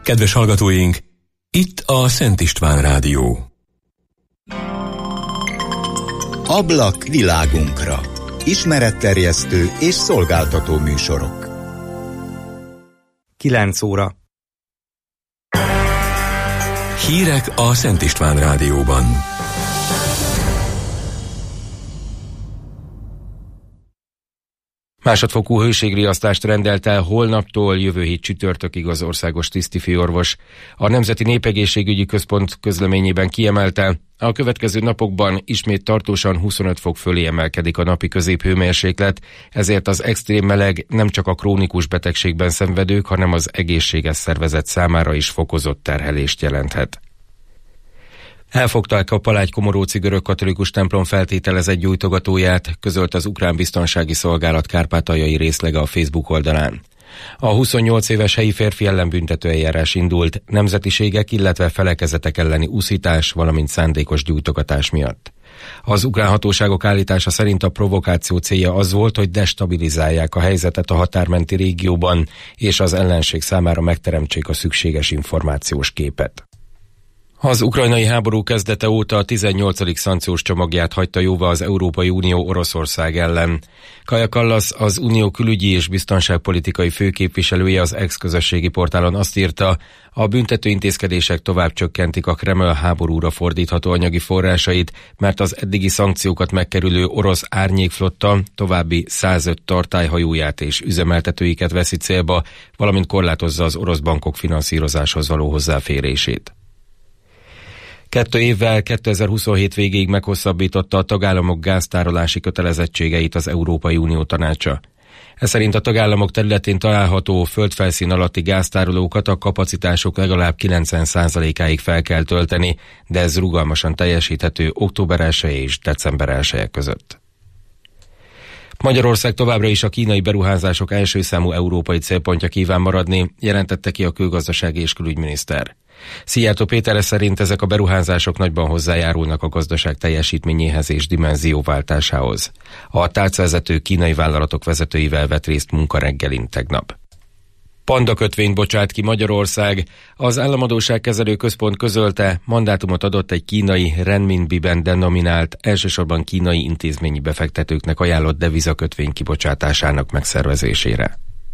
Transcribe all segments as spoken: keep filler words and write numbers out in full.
Kedves hallgatóink, itt a Szent István Rádió. Ablak világunkra. Ismeretterjesztő és szolgáltató műsorok. kilenc óra. Hírek a Szent István Rádióban. Másodfokú hőségriasztást rendelt el holnaptól jövő hét csütörtökig az országos tisztifőorvos. A Nemzeti Népegészségügyi Központ közleményében kiemelte, a következő napokban ismét tartósan huszonöt fok fölé emelkedik a napi középhőmérséklet, ezért az extrém meleg nem csak a krónikus betegségben szenvedők, hanem az egészséges szervezet számára is fokozott terhelést jelenthet. Elfogták a Palágy-Komoróci görögkatolikus templom feltételezett gyújtogatóját, közölt az ukrán biztonsági szolgálat kárpátaljai részlege a Facebook oldalán. A huszonnyolc éves helyi férfi ellen büntetőeljárás indult nemzetiségek, illetve felekezetek elleni uszítás, valamint szándékos gyújtogatás miatt. Az ukrán hatóságok állítása szerint a provokáció célja az volt, hogy destabilizálják a helyzetet a határmenti régióban, és az ellenség számára megteremtsék a szükséges információs képet. Az ukrajnai háború kezdete óta a tizennyolcadik szankciós csomagját hagyta jóvá az Európai Unió Oroszország ellen. Kaja Kallas, az Unió külügyi és biztonságpolitikai főképviselője az ex-közösségi portálon azt írta, a büntetőintézkedések tovább csökkentik a Kreml háborúra fordítható anyagi forrásait, mert az eddigi szankciókat megkerülő orosz árnyékflotta további százöt tartályhajóját és üzemeltetőiket veszi célba, valamint korlátozza az orosz bankok finanszírozáshoz való hozzáférését. Kettő évvel kétezer-huszonhét végéig meghosszabbította a tagállamok gáztárolási kötelezettségeit az Európai Unió Tanácsa. Ez szerint a tagállamok területén található földfelszín alatti gáztárolókat a kapacitások legalább kilencven százalékáig fel kell tölteni, de ez rugalmasan teljesíthető október elseje és december elseje között. Magyarország továbbra is a kínai beruházások első számú európai célpontja kíván maradni, jelentette ki a külgazdasági és külügyminiszter. Szijjártó Péter szerint ezek a beruházások nagyban hozzájárulnak a gazdaság teljesítményéhez és dimenzióváltásához. A tárcavezető kínai vállalatok vezetőivel vett részt munkareggelin tegnap. Panda kötvényt bocsát ki Magyarország. Az Államadósságkezelő Központ közölte, mandátumot adott egy kínai renminbiben denominált, elsősorban kínai intézményi befektetőknek ajánlott devizakötvény kibocsátásának megszervezésére.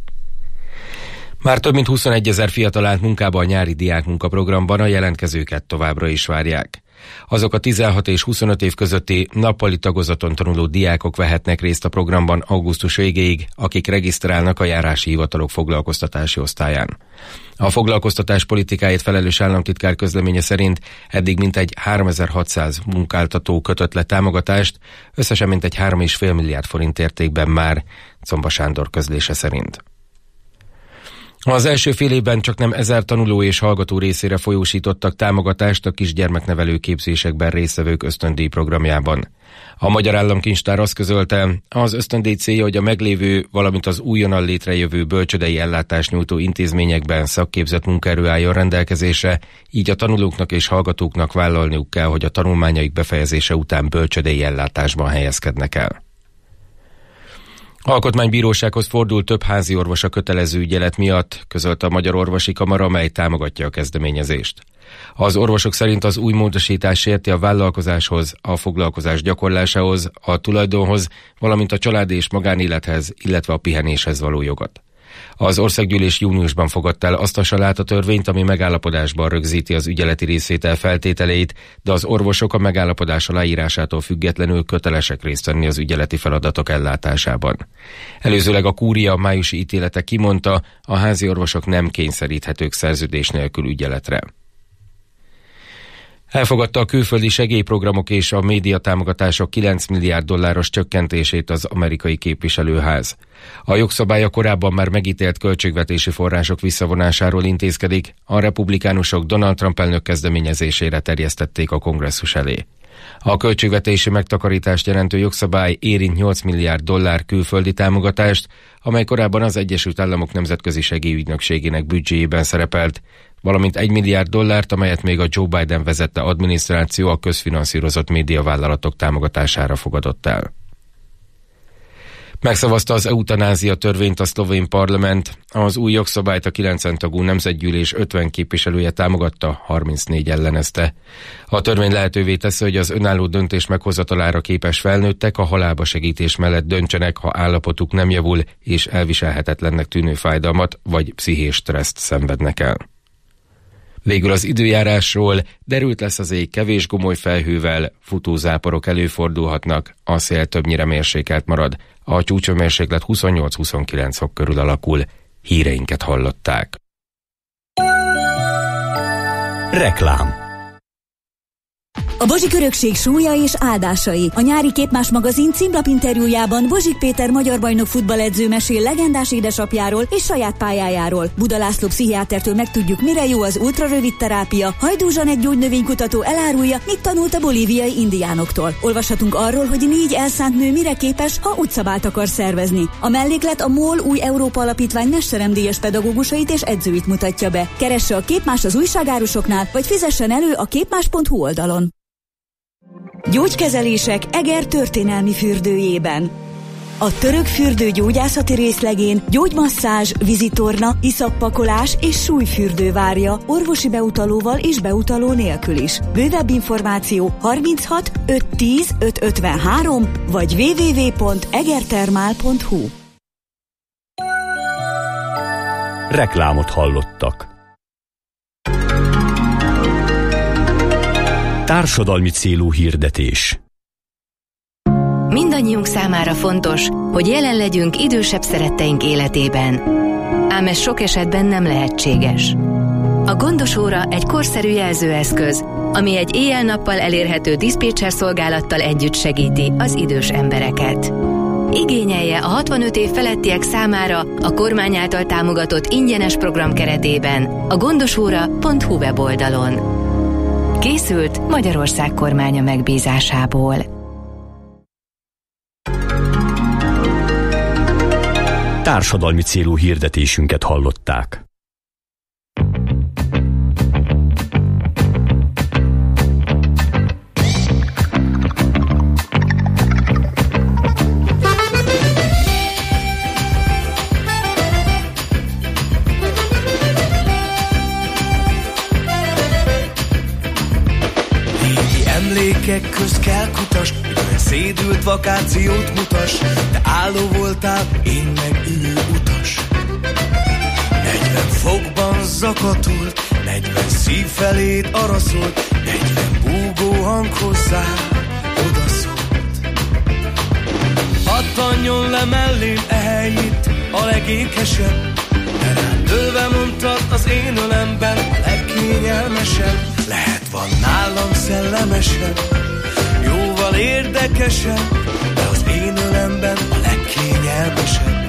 Már több mint huszonegyezer fiatal állt munkába a nyári diákmunkaprogramban, a jelentkezőket továbbra is várják. Azok a tizenhat és huszonöt év közötti nappali tagozaton tanuló diákok vehetnek részt a programban augusztus végéig, akik regisztrálnak a járási hivatalok foglalkoztatási osztályán. A foglalkoztatás politikáért felelős államtitkár közleménye szerint eddig mintegy háromezer-hatszáz munkáltató kötött le támogatást, összesen mintegy három egész öt milliárd forint értékben már, Czomba Sándor közlése szerint. Az első fél évben csaknem ezer tanuló és hallgató részére folyósítottak támogatást a kisgyermeknevelő képzésekben résztvevők ösztöndíj programjában. A Magyar Államkincstár azt közölte, az ösztöndíj célja, hogy a meglévő, valamint az újonnan létrejövő bölcsődei ellátást nyújtó intézményekben szakképzett munkaerő álljon rendelkezésre, így a tanulóknak és hallgatóknak vállalniuk kell, hogy a tanulmányaik befejezése után bölcsődei ellátásban helyezkednek el. Alkotmánybírósághoz fordult több házi orvos a kötelező ügyelet miatt, közölte a Magyar Orvosi Kamara, amely támogatja a kezdeményezést. Az orvosok szerint az új módosítás sérti a vállalkozáshoz, a foglalkozás gyakorlásához, a tulajdonhoz, valamint a családi és magánélethez, illetve a pihenéshez való jogot. Az Országgyűlés júniusban fogadta el azt a salátotörvényt, ami megállapodásban rögzíti az ügyeleti részvétel feltételeit, de az orvosok a megállapodás aláírásától függetlenül kötelesek részt venni az ügyeleti feladatok ellátásában. Előzőleg a kúria májusi ítélete kimondta, a házi orvosok nem kényszeríthetők szerződés nélkül ügyeletre. Elfogadta a külföldi segélyprogramok és a médiatámogatások kilenc milliárd dolláros csökkentését az amerikai képviselőház. A jogszabály a korábban már megítélt költségvetési források visszavonásáról intézkedik, a republikánusok Donald Trump elnök kezdeményezésére terjesztették a kongresszus elé. A költségvetési megtakarítást jelentő jogszabály érint nyolc milliárd dollár külföldi támogatást, amely korábban az Egyesült Államok Nemzetközi Segélyügynökségének büdzséjében szerepelt, valamint egy milliárd dollárt, amelyet még a Joe Biden vezette adminisztráció a közfinanszírozott médiavállalatok támogatására fogadott el. Megszavazta az eutanázia törvényt a szlovén parlament, az új jogszabályt a kilencven tagú nemzetgyűlés ötven képviselője támogatta, harmincnégy ellenezte. A törvény lehetővé teszi, hogy az önálló döntés meghozatalára képes felnőttek a halálba segítés mellett döntsenek, ha állapotuk nem javul és elviselhetetlennek tűnő fájdalmat vagy pszichés stresszt szenvednek el. Végül az időjárásról: derült lesz az ég kevés gomoly felhővel, futózáporok előfordulhatnak, a szél többnyire mérsékelt marad, a csúcshőmérséklet huszonnyolc-huszonkilenc fok körül alakul. Híreinket hallották. Reklám. A Bozsik örökség súlya és áldásai. A nyári Képmás magazin címlapinterjújában Bozsik Péter magyar bajnok futballedző mesél legendás édesapjáról és saját pályájáról. Buda László pszichiátertől megtudjuk, mire jó az ultrarövid terápia. Hajdú Zsanett gyógynövénykutató elárulja, mit tanult a bolíviai indiánoktól. Olvashatunk arról, hogy négy elszánt nő mire képes, ha utcabált akar szervezni. A melléklet a MOL új Európa Alapítvány mesteremdíjas pedagógusait és edzőit mutatja be. Keresse a Képmás az újságárusoknál, vagy fizessen elő a képmás pont hu oldalon. Gyógykezelések Eger történelmi fürdőjében. A török fürdő gyógyászati részlegén gyógymasszázs, vízitorna, iszappakolás és súlyfürdő várja, orvosi beutalóval és beutaló nélkül is. Bővebb információ harminchat ötszáz tíz ötszázötvenhárom vagy double-u double-u double-u pont egertermál pont hu. Reklámot hallottak. Társadalmi célú hirdetés. Mindannyiunk számára fontos, hogy jelen legyünk idősebb szeretteink életében. Ám ez sok esetben nem lehetséges. A Gondos Óra egy korszerű jelzőeszköz, ami egy éjjel-nappal elérhető diszpécser szolgálattal együtt segíti az idős embereket. Igényelje a hatvanöt év felettiek számára a kormány által támogatott ingyenes program keretében a gondosóra pont hu weboldalon. Készült Magyarország kormánya megbízásából. Társadalmi célú hirdetésünket hallották. Emlékek közt kell kutas, olyan szédült vakációt mutas. Te álló voltál, én meg ülő utas. Negyven fokban zakatolt, negyven szív felét araszolt, negyven búgó hang hozzá odaszólt. Pattanjon le mellém ehelyett a legékesebb, de rám dőlve mondtad az én ölemben a legkényelmesebb. Lehet van nálam szellemesebb, jóval érdekesebb, de az én ölemben a legkényelmesebb.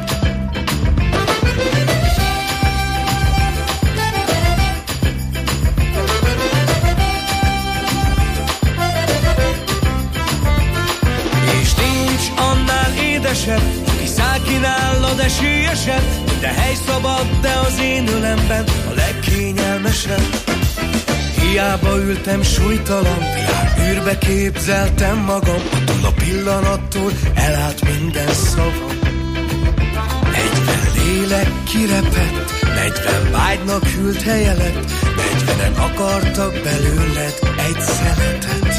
És nincs annál édesebb, aki szákínálod esélyesebb. Minden hely szabad, de az én ölemben a legkényelmesebb. Hiába ültem súlytalan, világ űrbe képzeltem magam, attól a pillanattól elállt minden szavam. Negyven lélek kirepett, negyven vágynak hűlt helye lett, negyvenen akartak belőled egy szeletet.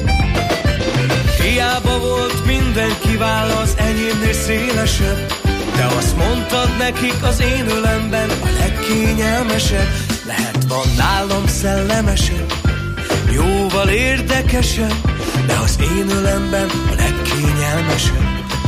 Hiába volt mindenki váll az enyémnél szélesebb, de azt mondtad nekik az én ölemben a legkényelmesebb. Lehet van nálam szellemesebb, jóval érdekesebb, de az én ölemben a legkényelmesebb.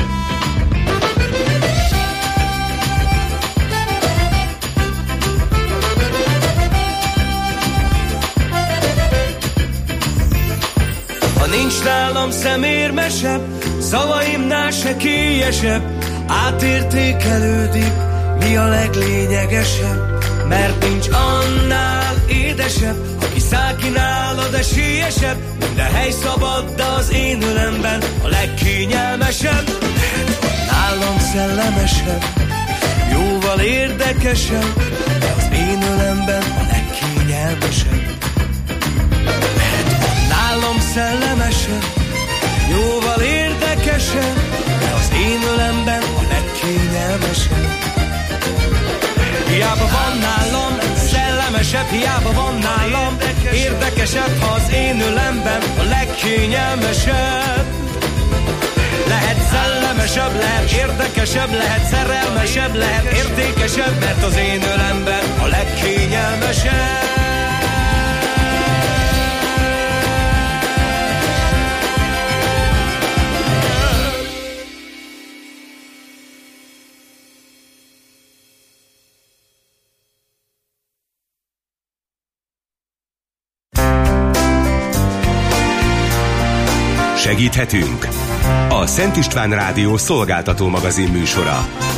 Ha nincs nálam szemérmesebb, szavaimnál se kélyesebb, átértékelődik, mi a leglényegesebb. Mert nincs annál édesebb, aki szákínálod esélyesebb. Minden hely szabad, de az én ölemben a legkényelmesebb. Lehet van nálam szellemesebb, jóval érdekesebb, de az én ölemben a legkényelmesebb. Lehet van nálam szellemesebb, jóval érdekesebb, de az én ölemben a legkedvesebb, hiába van nálam. Érdekesebb, ha az én ölemben a legkényelmesebb. Lehet szellemesebb, lehet érdekesebb, lehet szerelmesebb, lehet értékesebb, mert az én ölemben a legkényelmesebb. Segíthetünk? A Szent István Rádió szolgáltató magazin műsora.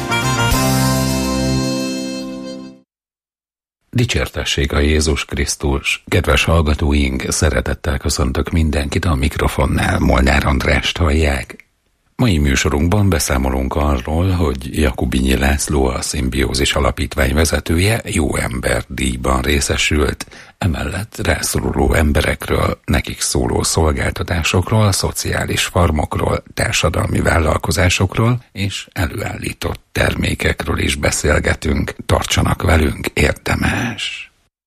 Dicsértessék a Jézus Krisztus! Kedves hallgatóink, szeretettel köszöntök mindenkit, a mikrofonnál Molnár Andrást hallják. Mai műsorunkban beszámolunk arról, hogy Jakubinyi László, a Szimbiózis Alapítvány vezetője Jó Ember díjban részesült, emellett rászoruló emberekről, nekik szóló szolgáltatásokról, szociális farmokról, társadalmi vállalkozásokról és előállított termékekről is beszélgetünk. Tartsanak velünk, érdemes!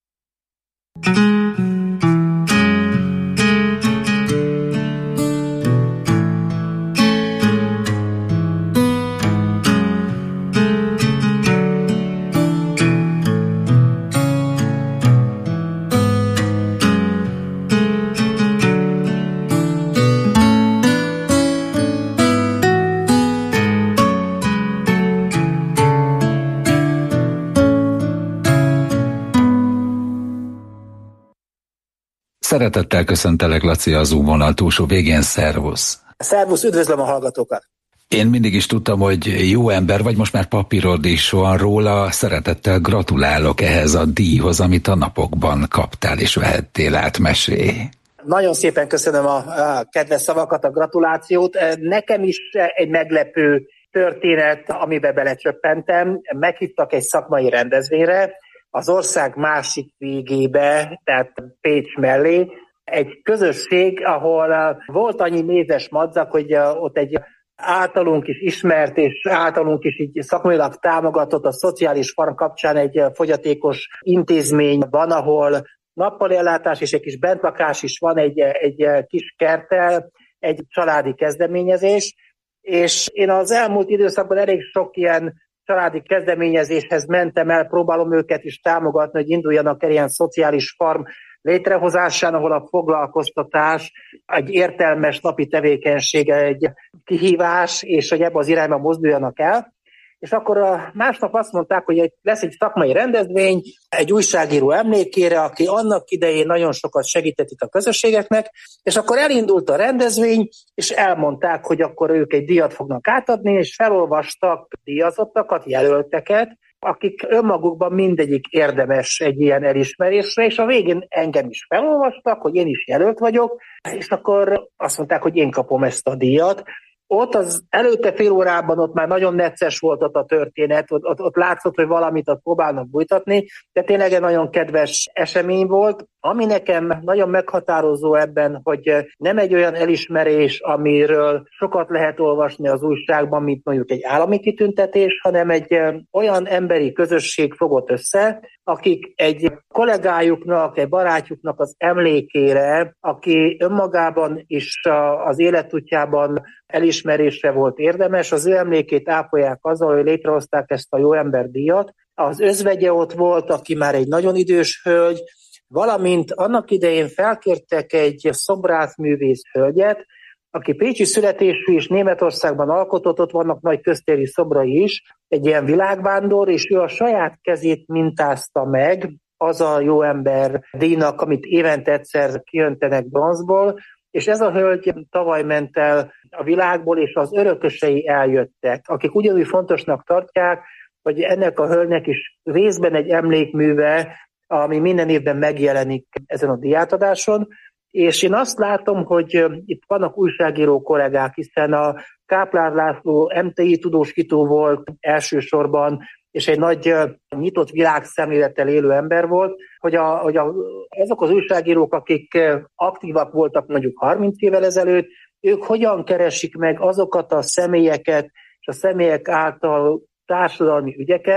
Szeretettel köszöntelek, Laci, a Zoom vonal túlsó végén, szervusz! Szervusz, üdvözlöm a hallgatókat! Én mindig is tudtam, hogy jó ember vagy, most már papírod is van róla. Szeretettel gratulálok ehhez a díjhoz, amit a napokban kaptál és vehettél át. Mesélj! Nagyon szépen köszönöm a, a kedves szavakat, a gratulációt. Nekem is egy meglepő történet, amiben belecsöppentem. Meghívtak egy szakmai rendezvényre, az ország másik végébe, tehát Pécs mellé, egy közösség, ahol volt annyi mézes madzag, hogy ott egy általunk is ismert és általunk is így szakmailag támogatott a szociális farm kapcsán egy fogyatékos intézmény van, ahol nappali ellátás és egy kis bentlakás is van, egy, egy kis kerttel, egy családi kezdeményezés, és én az elmúlt időszakban elég sok ilyen családi kezdeményezéshez mentem el, próbálom őket is támogatni, hogy induljanak el ilyen szociális farm létrehozásán, ahol a foglalkoztatás egy értelmes napi tevékenysége, egy kihívás, és hogy ebbe az irányba mozduljanak el. És akkor a másnap azt mondták, hogy lesz egy szakmai rendezvény, egy újságíró emlékére, aki annak idején nagyon sokat segített itt a közösségeknek, és akkor elindult a rendezvény, és elmondták, hogy akkor ők egy díjat fognak átadni, és felolvastak díjazottakat, jelölteket, akik önmagukban mindegyik érdemes egy ilyen elismerésre, és a végén engem is felolvastak, hogy én is jelölt vagyok, és akkor azt mondták, hogy én kapom ezt a díjat. Ott az előtte fél órában ott már nagyon necces volt ott a történet, ott, ott, ott látszott, hogy valamit ott próbálnak bújtatni, de tényleg egy nagyon kedves esemény volt. Ami nekem nagyon meghatározó ebben, hogy nem egy olyan elismerés, amiről sokat lehet olvasni az újságban, mint mondjuk egy állami kitüntetés, hanem egy olyan emberi közösség fogott össze, akik egy kollégájuknak, egy barátjuknak az emlékére, aki önmagában is az életútjában elismerésre volt érdemes, az ő emlékét ápolják azzal, hogy létrehozták ezt a Jó Ember díjat. Az özvegye ott volt, aki már egy nagyon idős hölgy, valamint annak idején felkértek egy szobrászművész hölgyet, aki pécsi születésű és Németországban alkotott, ott vannak nagy köztéri szobrai is, egy ilyen világvándor, és ő a saját kezét mintázta meg, az a Jó Ember díjnak, amit évente egyszer kijöntenek bronzból, és ez a hölgy tavaly ment el a világból, és az örökösei eljöttek, akik ugyanúgy fontosnak tartják, hogy ennek a hölgynek is részben egy emlékműve, ami minden évben megjelenik ezen a díjátadáson, és én azt látom, hogy itt vannak újságíró kollégák, hiszen a Káplár László em té i tudósító volt elsősorban, és egy nagy nyitott világszemlélettel élő ember volt, hogy, a, hogy a, azok az újságírók, akik aktívak voltak mondjuk harminc évvel ezelőtt, ők hogyan keresik meg azokat a személyeket és a személyek által társadalmi ügyeket,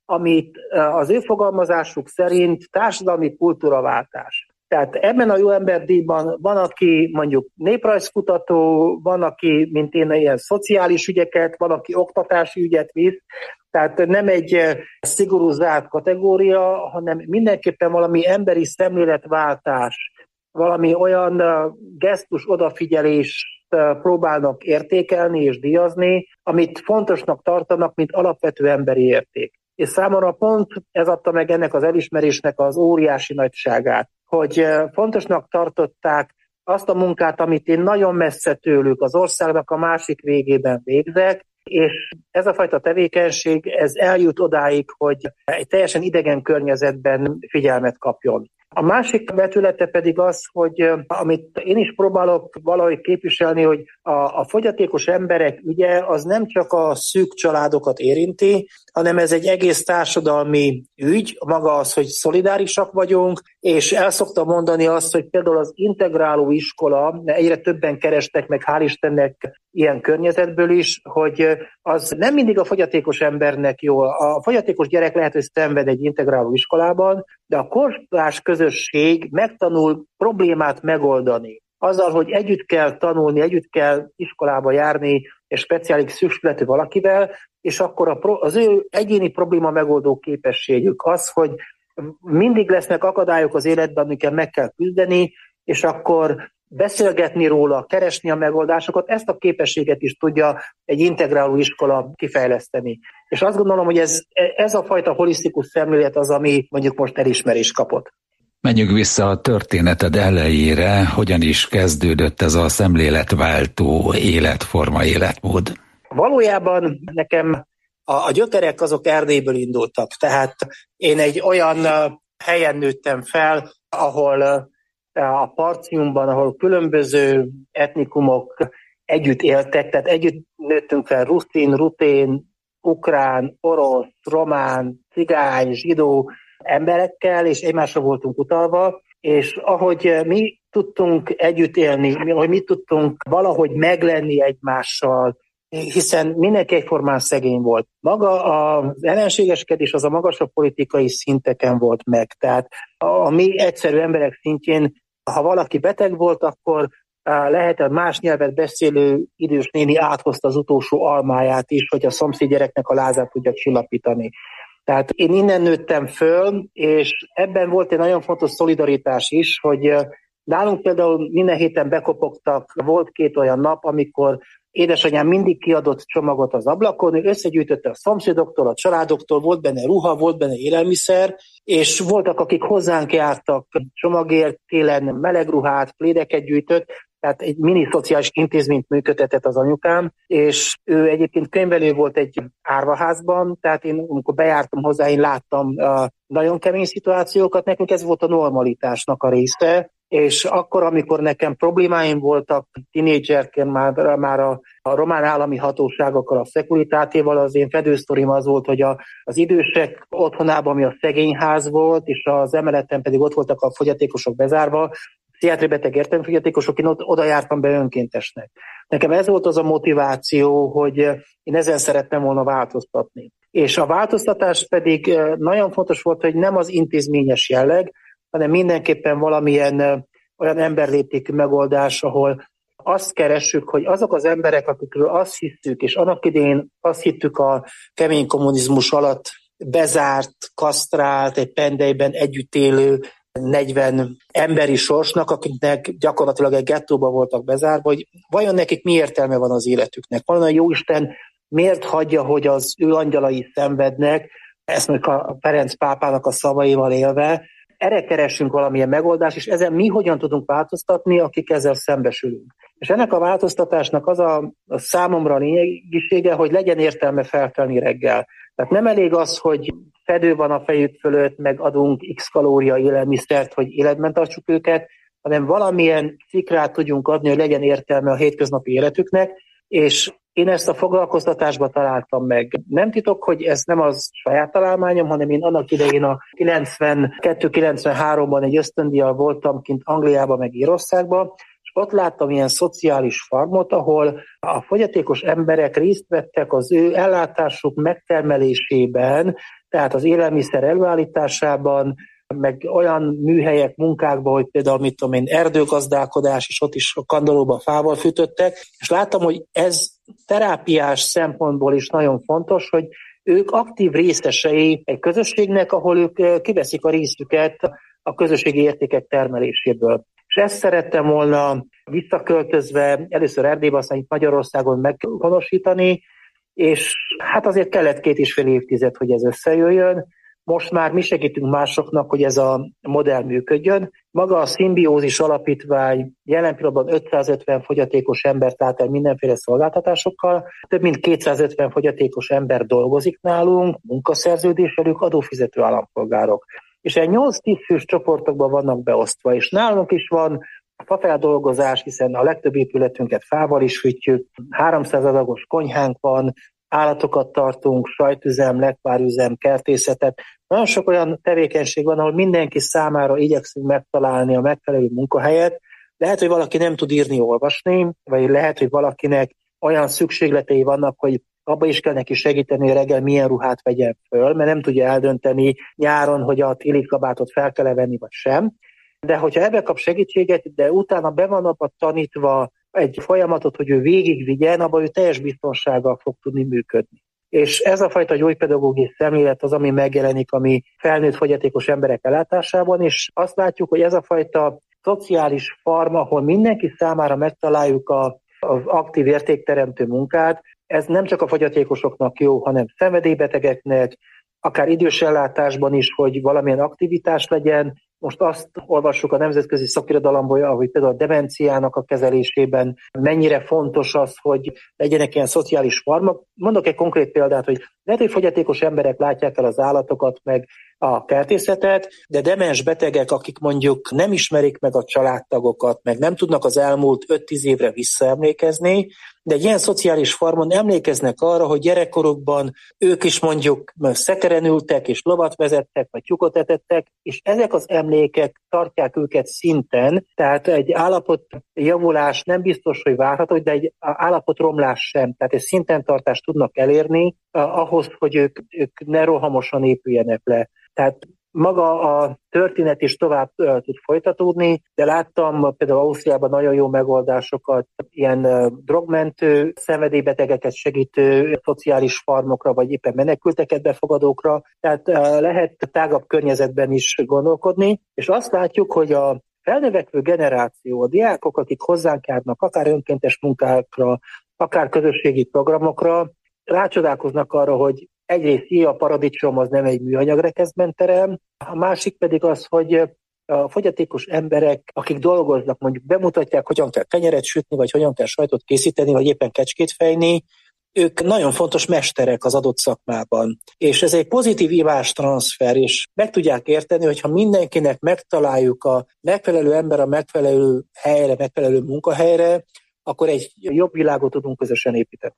amit az ő fogalmazásuk szerint társadalmi kultúraváltás. Tehát ebben a Jó Ember díjban van, aki mondjuk néprajzkutató, van, aki, mint én, ilyen szociális ügyeket, van, aki oktatási ügyet visz, tehát nem egy szigorú zárt kategória, hanem mindenképpen valami emberi szemléletváltás, valami olyan gesztus odafigyelést próbálnak értékelni és díjazni, amit fontosnak tartanak, mint alapvető emberi érték. És számomra pont ez adta meg ennek az elismerésnek az óriási nagyságát, hogy fontosnak tartották azt a munkát, amit én nagyon messze tőlük az országnak a másik végében végzek, és ez a fajta tevékenység, ez eljut odáig, hogy egy teljesen idegen környezetben figyelmet kapjon. A másik vetülete pedig az, hogy amit én is próbálok valahogy képviselni, hogy a, a fogyatékos emberek ügye az nem csak a szűk családokat érinti, hanem ez egy egész társadalmi ügy, maga az, hogy szolidárisak vagyunk, és el szoktam mondani azt, hogy például az integráló iskola, egyre többen kerestek meg, hál' Istennek ilyen környezetből is, hogy az nem mindig a fogyatékos embernek jó. A fogyatékos gyerek lehet, hogy szenved egy integráló iskolában, de a kortárs közösség megtanul problémát megoldani. Azzal, hogy együtt kell tanulni, együtt kell iskolába járni, és speciális szükségletű valakivel, és akkor az ő egyéni probléma megoldó képességük az, hogy mindig lesznek akadályok az életben, amikkel meg kell küzdeni, és akkor beszélgetni róla, keresni a megoldásokat, ezt a képességet is tudja egy integráló iskola kifejleszteni. És azt gondolom, hogy ez, ez a fajta holisztikus szemlélet az, ami mondjuk most elismerést kapott. Menjünk vissza a történeted elejére, hogyan is kezdődött ez a szemléletváltó életforma, életmód? Valójában nekem a, a gyökerek azok Erdélyből indultak, tehát én egy olyan helyen nőttem fel, ahol a Partiumban, ahol különböző etnikumok együtt éltek, tehát együtt nőttünk fel ruszin, rutén, ukrán, orosz, román, cigány, zsidó emberekkel, és egymásra voltunk utalva, és ahogy mi tudtunk együtt élni, ahogy mi tudtunk valahogy meglenni egymással, hiszen mindenki egyformán szegény volt. Maga az ellenségeskedés az a magasabb politikai szinteken volt meg, tehát a mi egyszerű emberek szintjén, ha valaki beteg volt, akkor lehet, más nyelvet beszélő idős néni áthozta az utolsó almáját is, hogy a szomszéd gyereknek a lázát tudja csillapítani. Tehát én innen nőttem föl, és ebben volt egy nagyon fontos szolidaritás is, hogy nálunk például minden héten bekopogtak, volt két olyan nap, amikor édesanyám mindig kiadott csomagot az ablakon, ő összegyűjtötte a szomszédoktól, a családoktól, volt benne ruha, volt benne élelmiszer, és voltak, akik hozzánk jártak csomagért, télen meleg ruhát, plédeket gyűjtött, tehát egy mini szociális intézményt működtetett az anyukám, és ő egyébként könyvelő volt egy árvaházban, tehát én amikor bejártam hozzá, én láttam uh, nagyon kemény szituációkat, nekünk ez volt a normalitásnak a része, és akkor, amikor nekem problémáim voltak, tínédzserként már, már a, a román állami hatóságokkal, a Securitátéval, az én fedősztorim az volt, hogy a, az idősek otthonában, ami a szegényház volt, és az emeleten pedig ott voltak a fogyatékosok bezárva, pszichiátriabeteg értelmi fogyatékosok, én ott, oda jártam be önkéntesnek. Nekem ez volt az a motiváció, hogy én ezen szerettem volna változtatni. És a változtatás pedig nagyon fontos volt, hogy nem az intézményes jelleg, hanem mindenképpen valamilyen olyan emberléptékű megoldás, ahol azt keressük, hogy azok az emberek, akikről azt hittük, és annak idején azt hittük a kemény kommunizmus alatt bezárt, kasztrált, egy pendelyben együtt élő negyven emberi sorsnak, akiknek gyakorlatilag egy gettóba voltak bezárva, hogy vajon nekik mi értelme van az életüknek? Vajon a Jóisten miért hagyja, hogy az ő angyalai szenvednek, ezt mondjuk a Ferenc pápának a szavaival élve, erre keressünk valamilyen megoldást, és ezen mi hogyan tudunk változtatni, akik ezzel szembesülünk. És ennek a változtatásnak az a, a számomra a lényegisége, hogy legyen értelme felkelni reggel. Tehát nem elég az, hogy fedő van a fejük fölött, meg adunk x kalória élelmiszert, hogy életben tartsuk őket, hanem valamilyen szikrát tudjunk adni, hogy legyen értelme a hétköznapi életüknek, és én ezt a foglalkoztatásba találtam meg. Nem titok, hogy ez nem az saját találmányom, hanem én annak idején a kilencvenkettő kilencvenháromban egy ösztöndíjjal voltam kint Angliában, meg Írországban, és ott láttam ilyen szociális farmot, ahol a fogyatékos emberek részt vettek az ő ellátásuk megtermelésében, tehát az élelmiszer előállításában, meg olyan műhelyek, munkákban, hogy például, mit tudom én, erdőgazdálkodás, és ott is a kandallóban fával fűtöttek, és láttam, hogy ez terápiás szempontból is nagyon fontos, hogy ők aktív részesei egy közösségnek, ahol ők kiveszik a részüket a közösségi értékek termeléséből. És ezt szerettem volna visszaköltözve először Erdélybe, aztán itt Magyarországon meghonosítani, és hát azért kellett két és fél évtized, hogy ez összejöjjön. Most már mi segítünk másoknak, hogy ez a modell működjön. Maga a Szimbiózis Alapítvány jelen pillanatban ötszázötven fogyatékos embert lát el mindenféle szolgáltatásokkal. Több mint kétszázötven fogyatékos ember dolgozik nálunk, munkaszerződésvelük, adófizető állampolgárok. És egy nyolc-tíz fős csoportokban vannak beosztva, és nálunk is van fafeldolgozás, hiszen a legtöbb épületünket fával is fűtjük, háromszáz adagos konyhánk van, állatokat tartunk, sajtüzem, lekvárüzem, kertészetet. Nagyon sok olyan tevékenység van, ahol mindenki számára igyekszünk megtalálni a megfelelő munkahelyet. Lehet, hogy valaki nem tud írni, olvasni, vagy lehet, hogy valakinek olyan szükségletei vannak, hogy abba is kell neki segíteni, hogy reggel milyen ruhát vegyen föl, mert nem tudja eldönteni nyáron, hogy a téli kabátot fel kell venni, vagy sem. De hogyha ebbe kap segítséget, de utána be van abba tanítva egy folyamatot, hogy ő végigvigyen, abban ő teljes biztonsággal fog tudni működni. És ez a fajta gyógypedagógiai szemlélet az, ami megjelenik a mi felnőtt fogyatékos emberek ellátásában, és azt látjuk, hogy ez a fajta szociális farm, ahol mindenki számára megtaláljuk a, az aktív értékteremtő munkát, ez nem csak a fogyatékosoknak jó, hanem szenvedélybetegeknek, akár idős ellátásban is, hogy valamilyen aktivitás legyen. Most azt olvassuk a nemzetközi szakirodalomból, ahogy például a demenciának a kezelésében mennyire fontos az, hogy legyenek ilyen szociális farmok. Mondok egy konkrét példát, hogy lehet, hogy fogyatékos emberek látják el az állatokat, meg a kertészetet, de demens betegek, akik mondjuk nem ismerik meg a családtagokat, meg nem tudnak az elmúlt öt-tíz évre visszaemlékezni, de egy ilyen szociális farmon emlékeznek arra, hogy gyerekkorukban ők is mondjuk szekeren ültek, és lovat vezettek, vagy tyúkot etettek, és ezek az emlékek tartják őket szinten, tehát egy állapot javulás nem biztos, hogy várható, de egy állapot romlás sem, tehát egy szintentartást tudnak elérni ahhoz, hogy ők, ők ne rohamosan épüljenek le. Tehát maga a történet is tovább tud folytatódni, de láttam például Ausztriában nagyon jó megoldásokat, ilyen drogmentő, szenvedélybetegeket segítő szociális farmokra, vagy éppen menekülteket befogadókra, tehát lehet tágabb környezetben is gondolkodni, és azt látjuk, hogy a felnövekvő generáció, a diákok, akik hozzánk járnak, akár önkéntes munkákra, akár közösségi programokra, rácsodálkoznak arra, hogy egyrészt ilyen a paradicsom az nem egy műanyagrekeszben terem, a másik pedig az, hogy a fogyatékos emberek, akik dolgoznak, mondjuk bemutatják, hogyan kell kenyeret sütni, vagy hogyan kell sajtot készíteni, vagy éppen kecskét fejni, ők nagyon fontos mesterek az adott szakmában. És ez egy pozitív imástranszfer, és meg tudják érteni, hogyha mindenkinek megtaláljuk a megfelelő ember a megfelelő helyre, megfelelő munkahelyre, akkor egy jobb világot tudunk közösen építeni.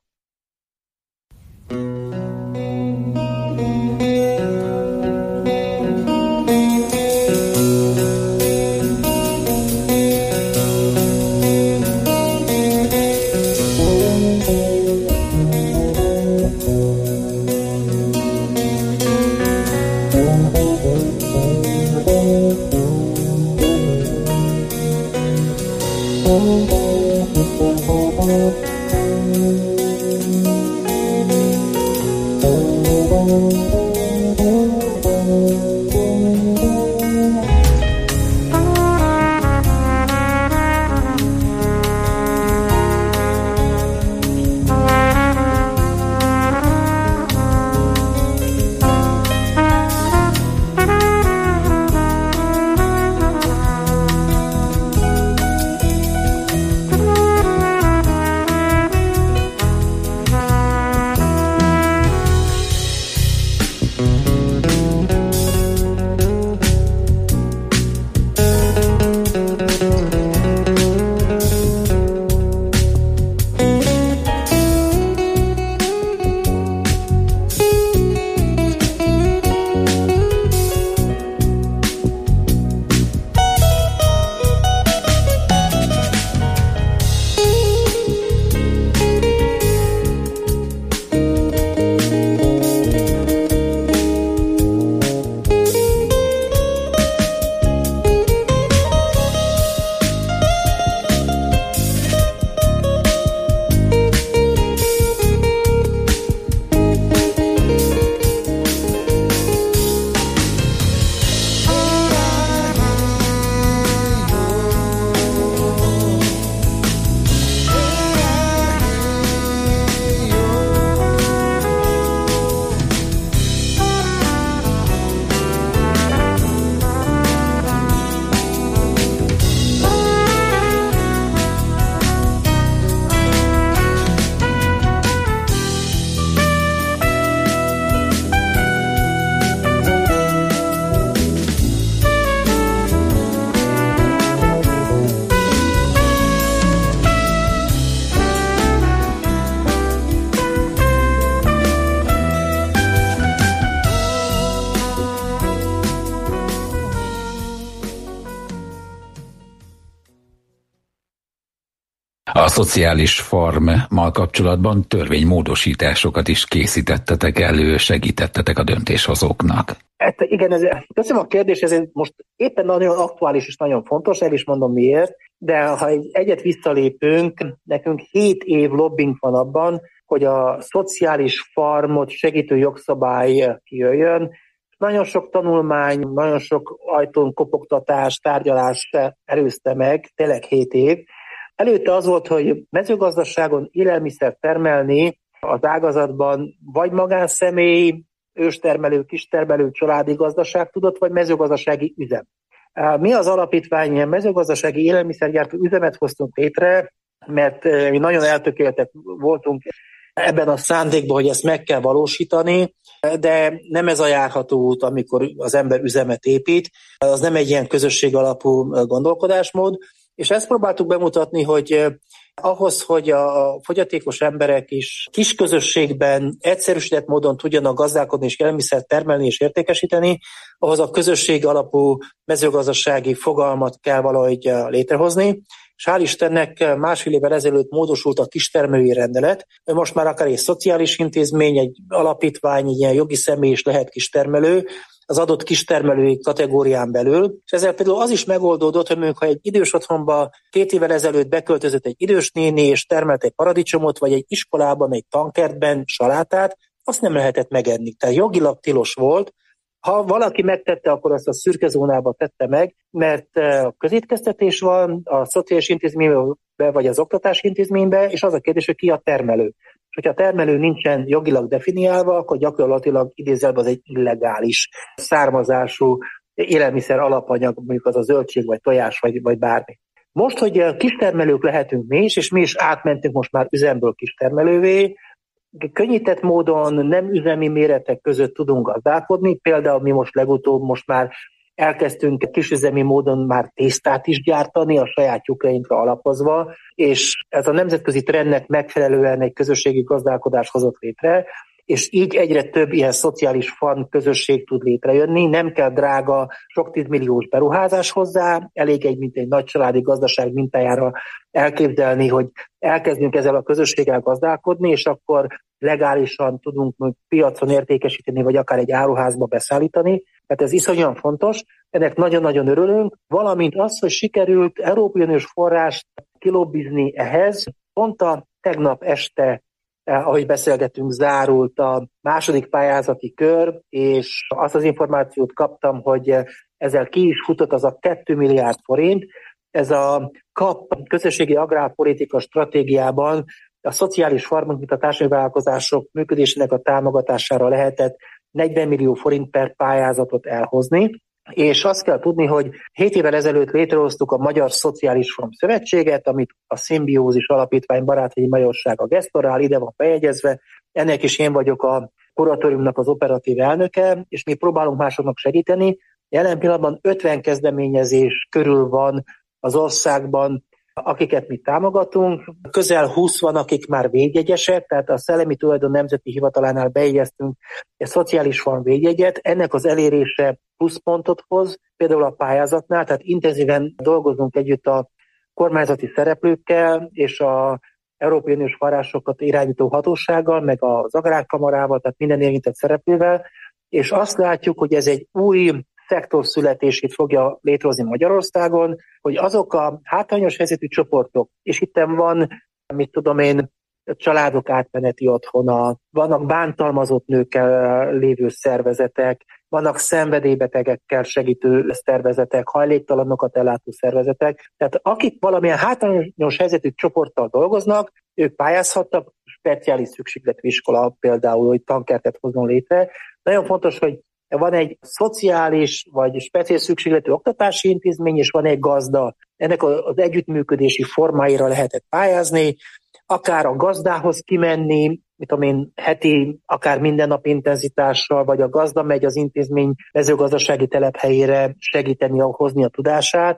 A szociális farmmal kapcsolatban törvénymódosításokat is készítettetek elő, segítettetek a döntéshozóknak. Hát igen, ez, köszönöm a kérdés, ez most éppen nagyon aktuális és nagyon fontos, el is mondom miért, de ha egy, egyet visszalépünk, nekünk hét év lobbing van abban, hogy a szociális farmot segítő jogszabály kijöjjön. Nagyon sok tanulmány, nagyon sok ajtón kopogtatás, tárgyalás előzte meg, tényleg hét év. Előtte az volt, hogy mezőgazdaságon élelmiszer termelni az ágazatban vagy magánszemély, őstermelő, kistermelő, családi gazdaság tudott, vagy mezőgazdasági üzem. Mi az alapítvány mezőgazdasági élelmiszergyártó üzemet hoztunk létre, mert mi nagyon eltökéltek voltunk ebben a szándékban, hogy ezt meg kell valósítani, de nem ez a járható út, amikor az ember üzemet épít. Az nem egy ilyen közösség alapú gondolkodásmód, és ezt próbáltuk bemutatni, hogy ahhoz, hogy a fogyatékos emberek is kis közösségben egyszerűsített módon tudjanak gazdálkodni és élelmiszert termelni és értékesíteni, ahhoz a közösség alapú mezőgazdasági fogalmat kell valahogy létrehozni. És hál' Istennek másfél évvel ezelőtt módosult a kistermelői rendelet. Most már akár egy szociális intézmény, egy alapítvány, egy ilyen jogi személy is lehet kistermelő, az adott kistermelői kategórián belül. És ezzel például az is megoldódott, hogy mondjuk, ha egy idős otthonba két évvel ezelőtt beköltözött egy idős néni, és termelt egy paradicsomot, vagy egy iskolában, egy tankertben salátát, azt nem lehetett megenni. Tehát jogilag tilos volt. Ha valaki megtette, akkor azt a szürke zónába tette meg, mert a közétkeztetés van a szociális intézményben, vagy az oktatási intézményben, és az a kérdés, hogy ki a termelő. És hogyha a termelő nincsen jogilag definiálva, akkor gyakorlatilag idézőjelben az egy illegális származású élelmiszer alapanyag, mondjuk az a zöldség, vagy tojás, vagy, vagy bármi. Most, hogy kistermelők lehetünk mi is, és mi is átmentünk most már üzemből kistermelővé, könnyített módon nem üzemi méretek között tudunk gazdálkodni, például mi most legutóbb most már elkezdtünk kisüzemi módon már tésztát is gyártani a saját lyukrainkra alapozva, és ez a nemzetközi trendnek megfelelően egy közösségi gazdálkodás hozott létre, és így egyre több ilyen szociális farm közösség tud létrejönni, nem kell drága, sok tízmilliós beruházás hozzá, elég egy, mint egy nagy családi gazdaság mintájára elképzelni, hogy elkezdünk ezzel a közösséggel gazdálkodni, és akkor legálisan tudunk piacon értékesíteni, vagy akár egy áruházba beszállítani. Tehát ez iszonyan fontos, ennek nagyon-nagyon örülünk, valamint az, hogy sikerült Európai Uniós forrást kilobbizni ehhez. Pont a tegnap este, ahogy beszélgetünk, zárult a második pályázati kör, és azt az információt kaptam, hogy ezzel ki is futott az a két milliárd forint. Ez a kap közösségi agrárpolitika stratégiában a szociális farmok, mint a társadalmi vállalkozások működésének a támogatására lehetett negyven millió forint per pályázatot elhozni, és azt kell tudni, hogy hét évvel ezelőtt létrehoztuk a Magyar Szociális Farm Szövetséget, amit a Szimbiózis Alapítvány Baráthegyi Magyarországa gesztorál, ide van bejegyezve, ennek is én vagyok a kuratóriumnak az operatív elnöke, és mi próbálunk másoknak segíteni. Jelen pillanatban ötven kezdeményezés körül van az országban, akiket mi támogatunk. Közel húsz van, akik már védjegyesek, tehát a Szellemi Tulajdon Nemzeti Hivatalánál bejegyeztünk egy szociális farm védjegyet. Ennek az elérése pluszpontot hoz, például a pályázatnál, tehát intenzíven dolgozunk együtt a kormányzati szereplőkkel és a Európai Uniós forrásokat irányító hatósággal, meg az Agrárkamarával, tehát minden érintett szereplővel, és azt látjuk, hogy ez egy új szektor születését fogja létrehozni Magyarországon, hogy azok a hátrányos helyzetű csoportok, és itt van, mit tudom én, családok átmeneti otthona, vannak bántalmazott nőkkel lévő szervezetek, vannak szenvedélybetegekkel segítő szervezetek, hajléktalanokat ellátó szervezetek. Tehát akik valamilyen hátrányos helyzetű csoporttal dolgoznak, ők pályázhatnak, speciális szükségletű iskola például, hogy tankertet hozzon létre. Nagyon fontos, hogy van egy szociális vagy speciális szükségletű oktatási intézmény, és van egy gazda. Ennek az együttműködési formáira lehetett pályázni, akár a gazdához kimenni, mit tudom én, heti, akár minden nap intenzitással, vagy a gazda megy az intézmény mezőgazdasági telephelyére segíteni, hozni a tudását,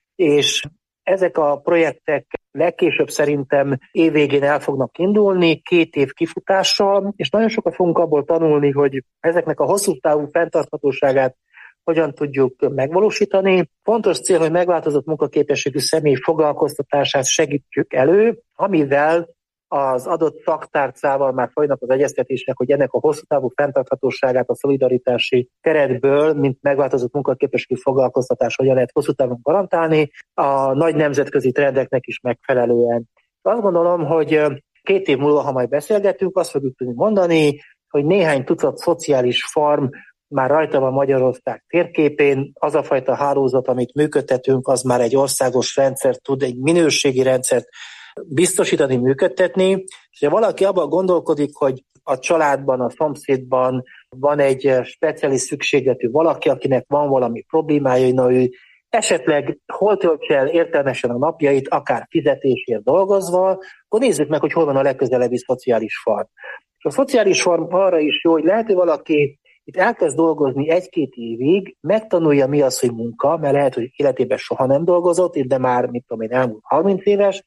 és ezek a projektek legkésőbb szerintem évvégén el fognak indulni, két év kifutással, és nagyon sokat fogunk abból tanulni, hogy ezeknek a hosszú távú fenntarthatóságát hogyan tudjuk megvalósítani. Fontos cél, hogy megváltozott munkaképességű személy foglalkoztatását segítsük elő, amivel az adott szaktárcával már folynak az egyeztetések, hogy ennek a hosszú távú fenntarthatóságát a szolidaritási keretből, mint megváltozott munkaképességű foglalkoztatás, hogyan lehet hosszú távon garantálni, a nagy nemzetközi trendeknek is megfelelően. Azt gondolom, hogy két év múlva, ha majd beszélgetünk, azt fogjuk tudni mondani, hogy néhány tucat szociális farm már rajta van Magyarország térképén, az a fajta hálózat, amit működtetünk, az már egy országos rendszert tud, egy minőségi rendszert biztosítani, működtetni, és ha valaki abban gondolkodik, hogy a családban, a szomszédban van egy speciális szükségletű valaki, akinek van valami problémája, na ő esetleg hol töltse el értelmesen a napjait, akár fizetésért dolgozva, akkor nézzük meg, hogy hol van a legközelebbi szociális farm. És a szociális farm arra is jó, hogy lehet, hogy valaki itt elkezd dolgozni egy-két évig, megtanulja, mi az, hogy munka, mert lehet, hogy életében soha nem dolgozott, de már, mit tudom én, elmúlt harminc éves,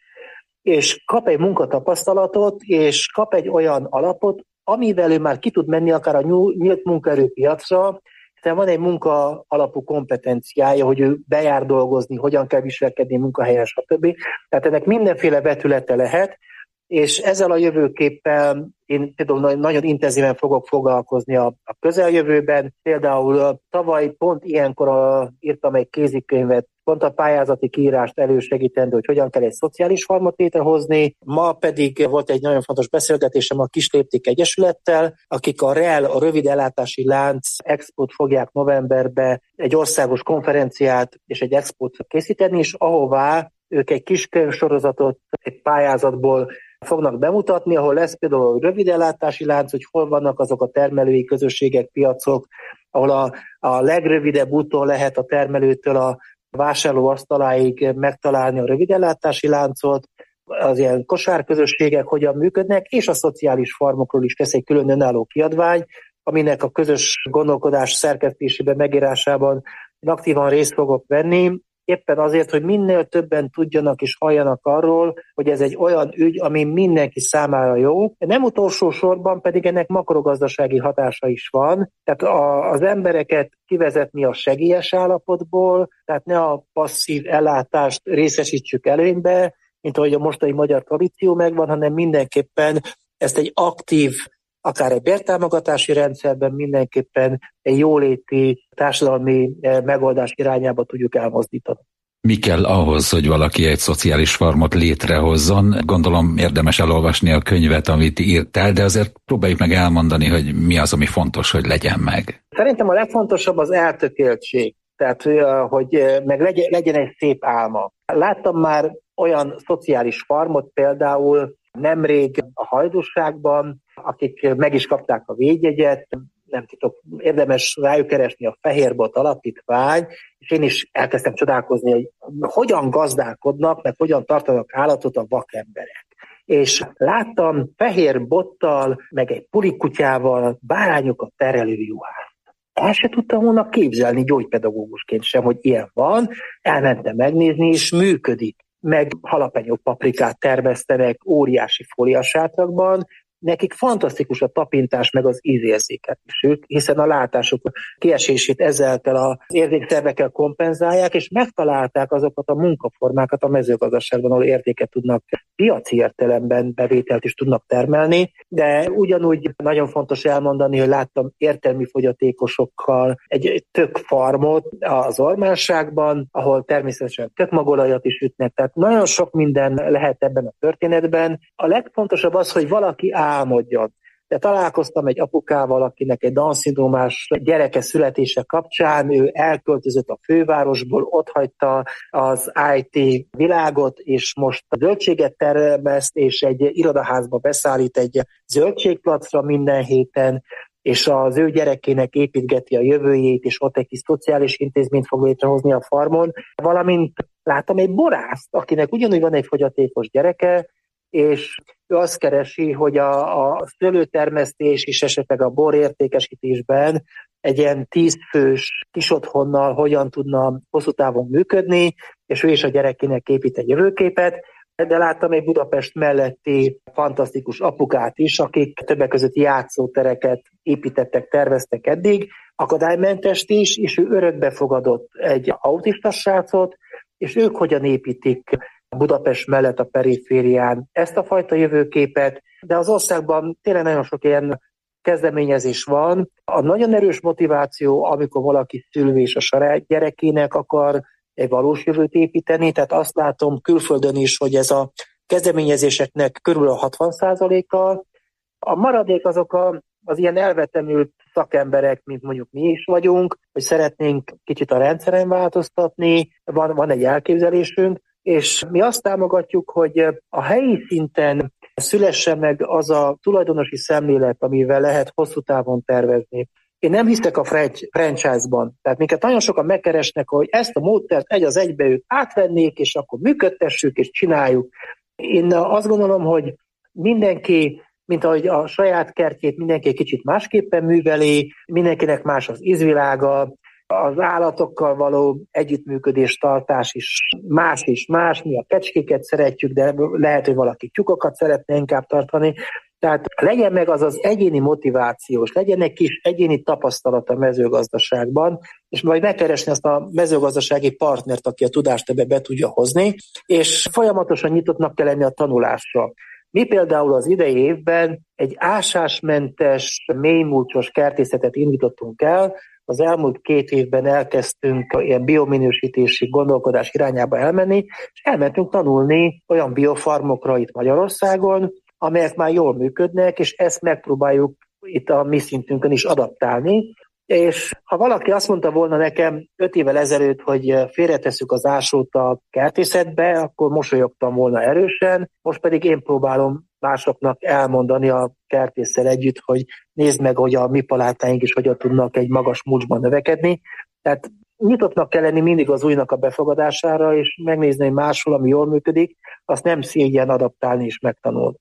és kap egy munkatapasztalatot, és kap egy olyan alapot, amivel ő már ki tud menni akár a nyílt munkaerőpiacra, hiszen van egy munka alapú kompetenciája, hogy ő bejár dolgozni, hogyan kell viselkedni munkahelyen, stb. Tehát ennek mindenféle vetülete lehet, és ezzel a jövőképpel én például nagyon intenzíven fogok foglalkozni a, a közeljövőben. Például tavaly pont ilyenkor a, írtam egy kézikönyvet, pont a pályázati kiírást elősegítendő, hogy hogyan kell egy szociális farmot létrehozni. Ma pedig volt egy nagyon fontos beszélgetésem a Kislépték Egyesülettel, akik a REL, a Rövid Ellátási Lánc Expót fogják novemberbe egy országos konferenciát és egy expót készíteni, és ahová ők egy kis könyvsorozatot egy pályázatból fognak bemutatni, ahol lesz például a rövid ellátási lánc, hogy hol vannak azok a termelői közösségek, piacok, ahol a, a legrövidebb úton lehet a termelőtől a vásárló asztaláig megtalálni a rövid ellátási láncot, az ilyen kosárközösségek hogyan működnek, és a szociális farmokról is tesz egy külön önálló kiadvány, aminek a közös gondolkodás szerkesztésében, megírásában aktívan részt fogok venni, éppen azért, hogy minél többen tudjanak és halljanak arról, hogy ez egy olyan ügy, ami mindenki számára jó. Nem utolsó sorban pedig ennek makrogazdasági hatása is van, tehát a, az embereket kivezetni a segélyes állapotból, tehát ne a passzív ellátást részesítsük előnybe, mint ahogy a mostani magyar tradíció megvan, hanem mindenképpen ezt egy aktív, akár egy bértámogatási rendszerben mindenképpen egy jóléti társadalmi megoldás irányába tudjuk elmozdítani. Mi kell ahhoz, hogy valaki egy szociális farmot létrehozzon? Gondolom érdemes elolvasni a könyvet, amit írtál, de azért próbáljuk meg elmondani, hogy mi az, ami fontos, hogy legyen meg. Szerintem a legfontosabb az eltökéltség, tehát hogy meg legyen, legyen egy szép álma. Láttam már olyan szociális farmot például nemrég a Hajdúságban, akik meg is kapták a védjegyet, nem tudok, érdemes rájuk keresni a Fehérbot Alapítvány, és én is elkezdtem csodálkozni, hogy hogyan gazdálkodnak, meg hogyan tartanak állatot a vakemberek. És láttam fehér bottal, meg egy pulikutyával bárányokat terelő juhást. El se tudtam volna képzelni gyógypedagógusként sem, hogy ilyen van, elmentem megnézni, és működik. Meg halapenyó paprikát termesztenek óriási fóliasátrakban, nekik fantasztikus a tapintás, meg az ízérzékelésük, hiszen a látásuk kiesését ezáltal az érzékszervekkel kompenzálják, és megtalálták azokat a munkaformákat a mezőgazdaságban, ahol értéket tudnak piaci értelemben, bevételt is tudnak termelni, de ugyanúgy nagyon fontos elmondani, hogy láttam értelmi fogyatékosokkal egy tök farmot az Ormánságban, ahol természetesen tökmagolajat is ütnek, tehát nagyon sok minden lehet ebben a történetben. A legfontosabb az, hogy valaki álmodjon. De találkoztam egy apukával, akinek egy Down-szindrómás gyereke születése kapcsán, ő elköltözött a fővárosból, otthagyta az i té világot, és most zöldséget termeszt, és egy irodaházba beszállít egy zöldségplacra minden héten, és az ő gyerekének építgeti a jövőjét, és ott egy kis szociális intézményt fog létrehozni a farmon. Valamint láttam egy borászt, akinek ugyanúgy van egy fogyatékos gyereke, és ő azt keresi, hogy a, a szőlőtermesztés és esetleg a borértékesítésben egy ilyen tízfős kisotthonnal hogyan tudna hosszú távon működni, és ő és a gyerekének épít egy jövőképet. de láttam egy Budapest melletti fantasztikus apukát is, akik többek között játszótereket építettek, terveztek eddig, akadálymentest is, és ő örökbe fogadott egy autista srácot, és ők hogyan építik Budapest mellett a periférián ezt a fajta jövőképet, de az országban tényleg nagyon sok ilyen kezdeményezés van. A nagyon erős motiváció, amikor valaki szülő és a saját gyerekének akar egy valós jövőt építeni, tehát azt látom külföldön is, hogy ez a kezdeményezéseknek körül a hatvan százaléka. A maradék azok a, az ilyen elvetemült szakemberek, mint mondjuk mi is vagyunk, hogy szeretnénk kicsit a rendszeren változtatni, van, van egy elképzelésünk, és mi azt támogatjuk, hogy a helyi szinten szülessen meg az a tulajdonosi szemlélet, amivel lehet hosszú távon tervezni. Én nem hiszek a franchise-ban. Tehát minket nagyon sokan megkeresnek, hogy ezt a módszert egy az egybe ők átvennék, és akkor működtessük, és csináljuk. Én azt gondolom, hogy mindenki, mint ahogy a saját kertjét mindenki egy kicsit másképpen műveli, mindenkinek más az ízvilága, az állatokkal való együttműködés, tartás is más és más. Mi a kecskéket szeretjük, de lehet, hogy valaki tyúkokat szeretne inkább tartani. Tehát legyen meg az az egyéni motivációs, legyen egy kis egyéni tapasztalat a mezőgazdaságban, és majd megkeresni azt a mezőgazdasági partnert, aki a tudást ebbe be tudja hozni, és folyamatosan nyitottnak kell lenni a tanulásra. Mi például az idei évben egy ásásmentes, mélymúlcsos kertészetet indítottunk el. Az elmúlt két évben elkezdtünk ilyen biominősítési gondolkodás irányába elmenni, és elmentünk tanulni olyan biofarmokra itt Magyarországon, amelyek már jól működnek, és ezt megpróbáljuk itt a mi szintünkön is adaptálni. És ha valaki azt mondta volna nekem öt évvel ezelőtt, hogy félretesszük az ásót a kertészetbe, akkor mosolyogtam volna erősen, most pedig én próbálom másoknak elmondani a kertésszel együtt, hogy nézd meg, hogy a mi palátáink is hogyan tudnak egy magas mulcsban növekedni. Tehát nyitottnak kell lenni mindig az újnak a befogadására, és megnézni, hogy máshol, ami jól működik, azt nem szégyen adaptálni és megtanulni.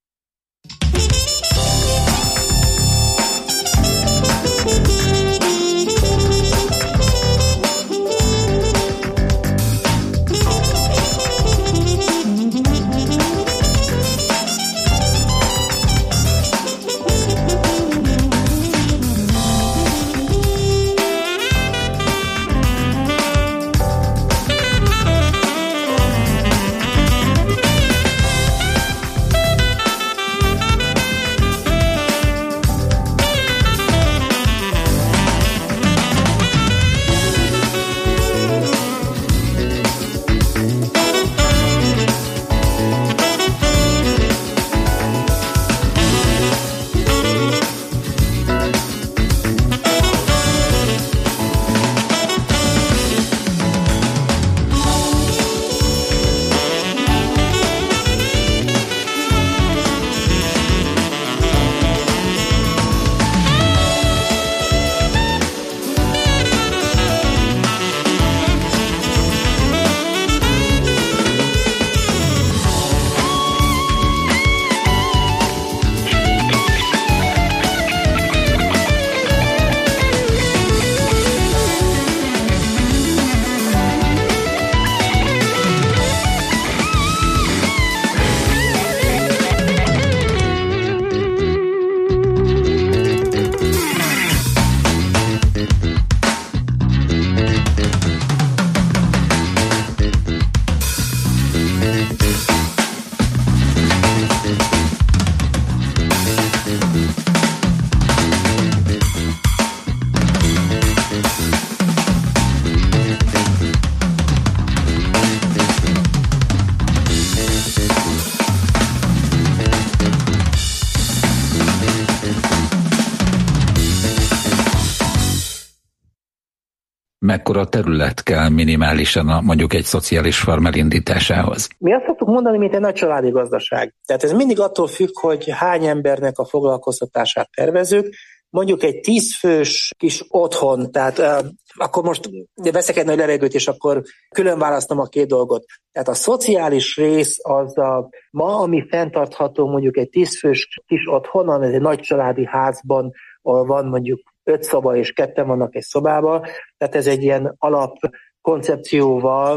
Mekkora terület kell minimálisan a, mondjuk egy szociális farm elindításához? Mi azt szoktuk mondani, mint egy nagy családi gazdaság. Tehát ez mindig attól függ, hogy hány embernek a foglalkoztatását tervezünk. Mondjuk egy tízfős kis otthon, tehát uh, akkor most veszek egy nagy levegőt, és akkor külön választom a két dolgot. Tehát a szociális rész az a ma, ami fenntartható mondjuk egy tízfős kis otthonon, ez egy nagy családi házban, ahol van mondjuk öt szoba és ketten vannak egy szobában, tehát ez egy ilyen alapkoncepcióval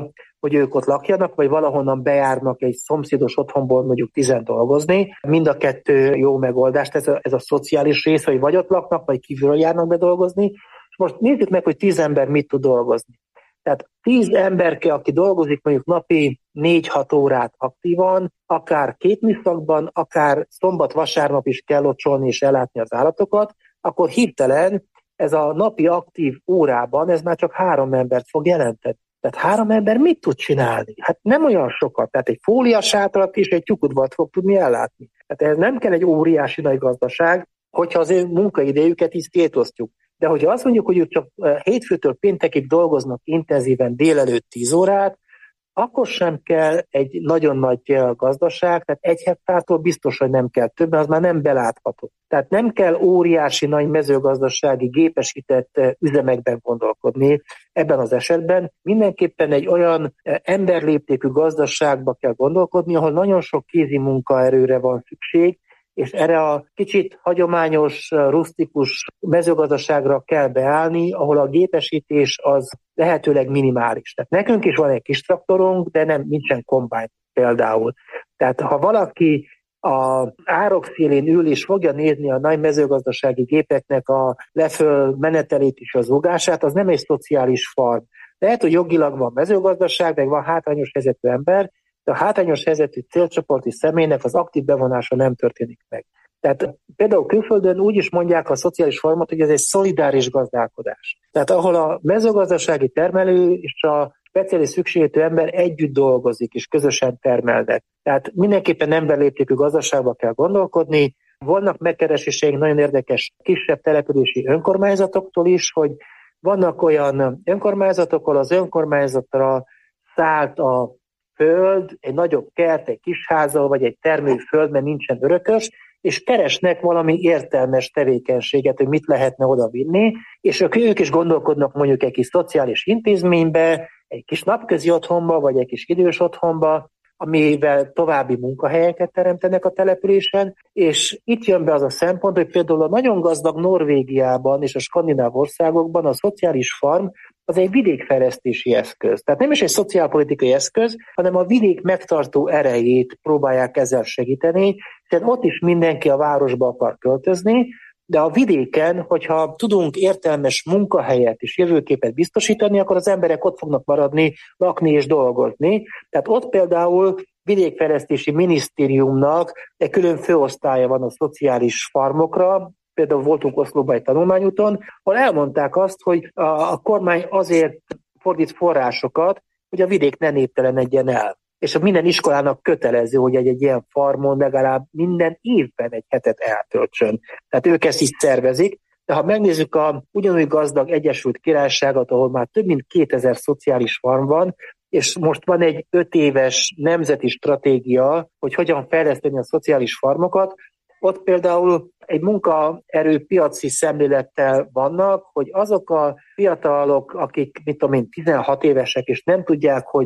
hogy ők ott lakjanak, vagy valahonnan bejárnak egy szomszédos otthonból mondjuk tizen dolgozni. Mind a kettő jó megoldás, ez a, ez a szociális rész, hogy vagy ott laknak, vagy kívülről járnak be dolgozni. És most nézzük meg, hogy tíz ember mit tud dolgozni. Tehát tíz emberke, aki dolgozik mondjuk napi négy-hat órát aktívan, akár két műszakban, akár szombat-vasárnap is kell locsolni és ellátni az állatokat, akkor hirtelen ez a napi aktív órában, ez már csak három embert fog jelenteni. Tehát három ember mit tud csinálni? Hát nem olyan sokat. Tehát egy fóliasátrat és egy tyúkudvart fog tudni ellátni. Tehát ez nem kell egy óriási nagy gazdaság, hogyha az ő munkaidejüket is szétosztjuk. De hogyha azt mondjuk, hogy ők csak hétfőtől péntekig dolgoznak intenzíven délelőtt tíz órát, akkor sem kell egy nagyon nagy gazdaság, tehát egy hektártól biztos, hogy nem kell több, mert az már nem belátható. Tehát nem kell óriási nagy mezőgazdasági gépesített üzemekben gondolkodni ebben az esetben. Mindenképpen egy olyan emberléptékű gazdaságba kell gondolkodni, ahol nagyon sok kézi munkaerőre van szükség, és erre a kicsit hagyományos, rusztikus mezőgazdaságra kell beállni, ahol a gépesítés az lehetőleg minimális. Tehát nekünk is van egy kis traktorunk, de nem nincsen kombány például. Tehát ha valaki az árok szélén ül és fogja nézni a nagy mezőgazdasági gépeknek a leföl menetelét és az rúgását, az nem egy szociális farm. Lehet, hogy jogilag van mezőgazdaság, meg van hátrányos helyzetű ember, de a hátrányos helyzetű célcsoporti személynek az aktív bevonása nem történik meg. Tehát például külföldön úgy is mondják a szociális farmot, hogy ez egy szolidáris gazdálkodás. Tehát ahol a mezőgazdasági termelő és a speciális szükségletű ember együtt dolgozik és közösen termelnek. Tehát mindenképpen emberléptékű gazdaságba kell gondolkodni. Vannak megkereséseink nagyon érdekes kisebb települési önkormányzatoktól is, hogy vannak olyan önkormányzatok, ahol az önkormányzatra szállt a föld, egy nagyobb kert, egy kis házzal, vagy egy termőföld, mert nincsen örökös, és keresnek valami értelmes tevékenységet, hogy mit lehetne oda vinni, és ők is gondolkodnak mondjuk egy kis szociális intézménybe, egy kis napközi otthonba, vagy egy kis idős otthonba, amivel további munkahelyeket teremtenek a településen, és itt jön be az a szempont, hogy például a nagyon gazdag Norvégiában és a skandináv országokban a szociális farm az egy vidékfejlesztési eszköz. Tehát nem is egy szociálpolitikai eszköz, hanem a vidék megtartó erejét próbálják ezzel segíteni, hiszen ott is mindenki a városba akar költözni, de a vidéken, hogyha tudunk értelmes munkahelyet és jövőképet biztosítani, akkor az emberek ott fognak maradni, lakni és dolgozni. Tehát ott például vidékfejlesztési minisztériumnak egy külön főosztálya van a szociális farmokra, például voltunk Oszlóban egy tanulmányúton, ahol elmondták azt, hogy a, a kormány azért fordít forrásokat, hogy a vidék ne néptelenedjen el. És a minden iskolának kötelező, hogy egy, egy ilyen farmon legalább minden évben egy hetet eltöltsön. Tehát ők ezt így szervezik, de ha megnézzük a ugyanúgy gazdag Egyesült Királyságot, ahol már több mint kétezer szociális farm van, és most van egy öt éves nemzeti stratégia, hogy hogyan fejleszteni a szociális farmokat, ott például egy munkaerőpiaci szemlélettel vannak, hogy azok a fiatalok, akik, mit tudom én, tizenhat évesek, és nem tudják, hogy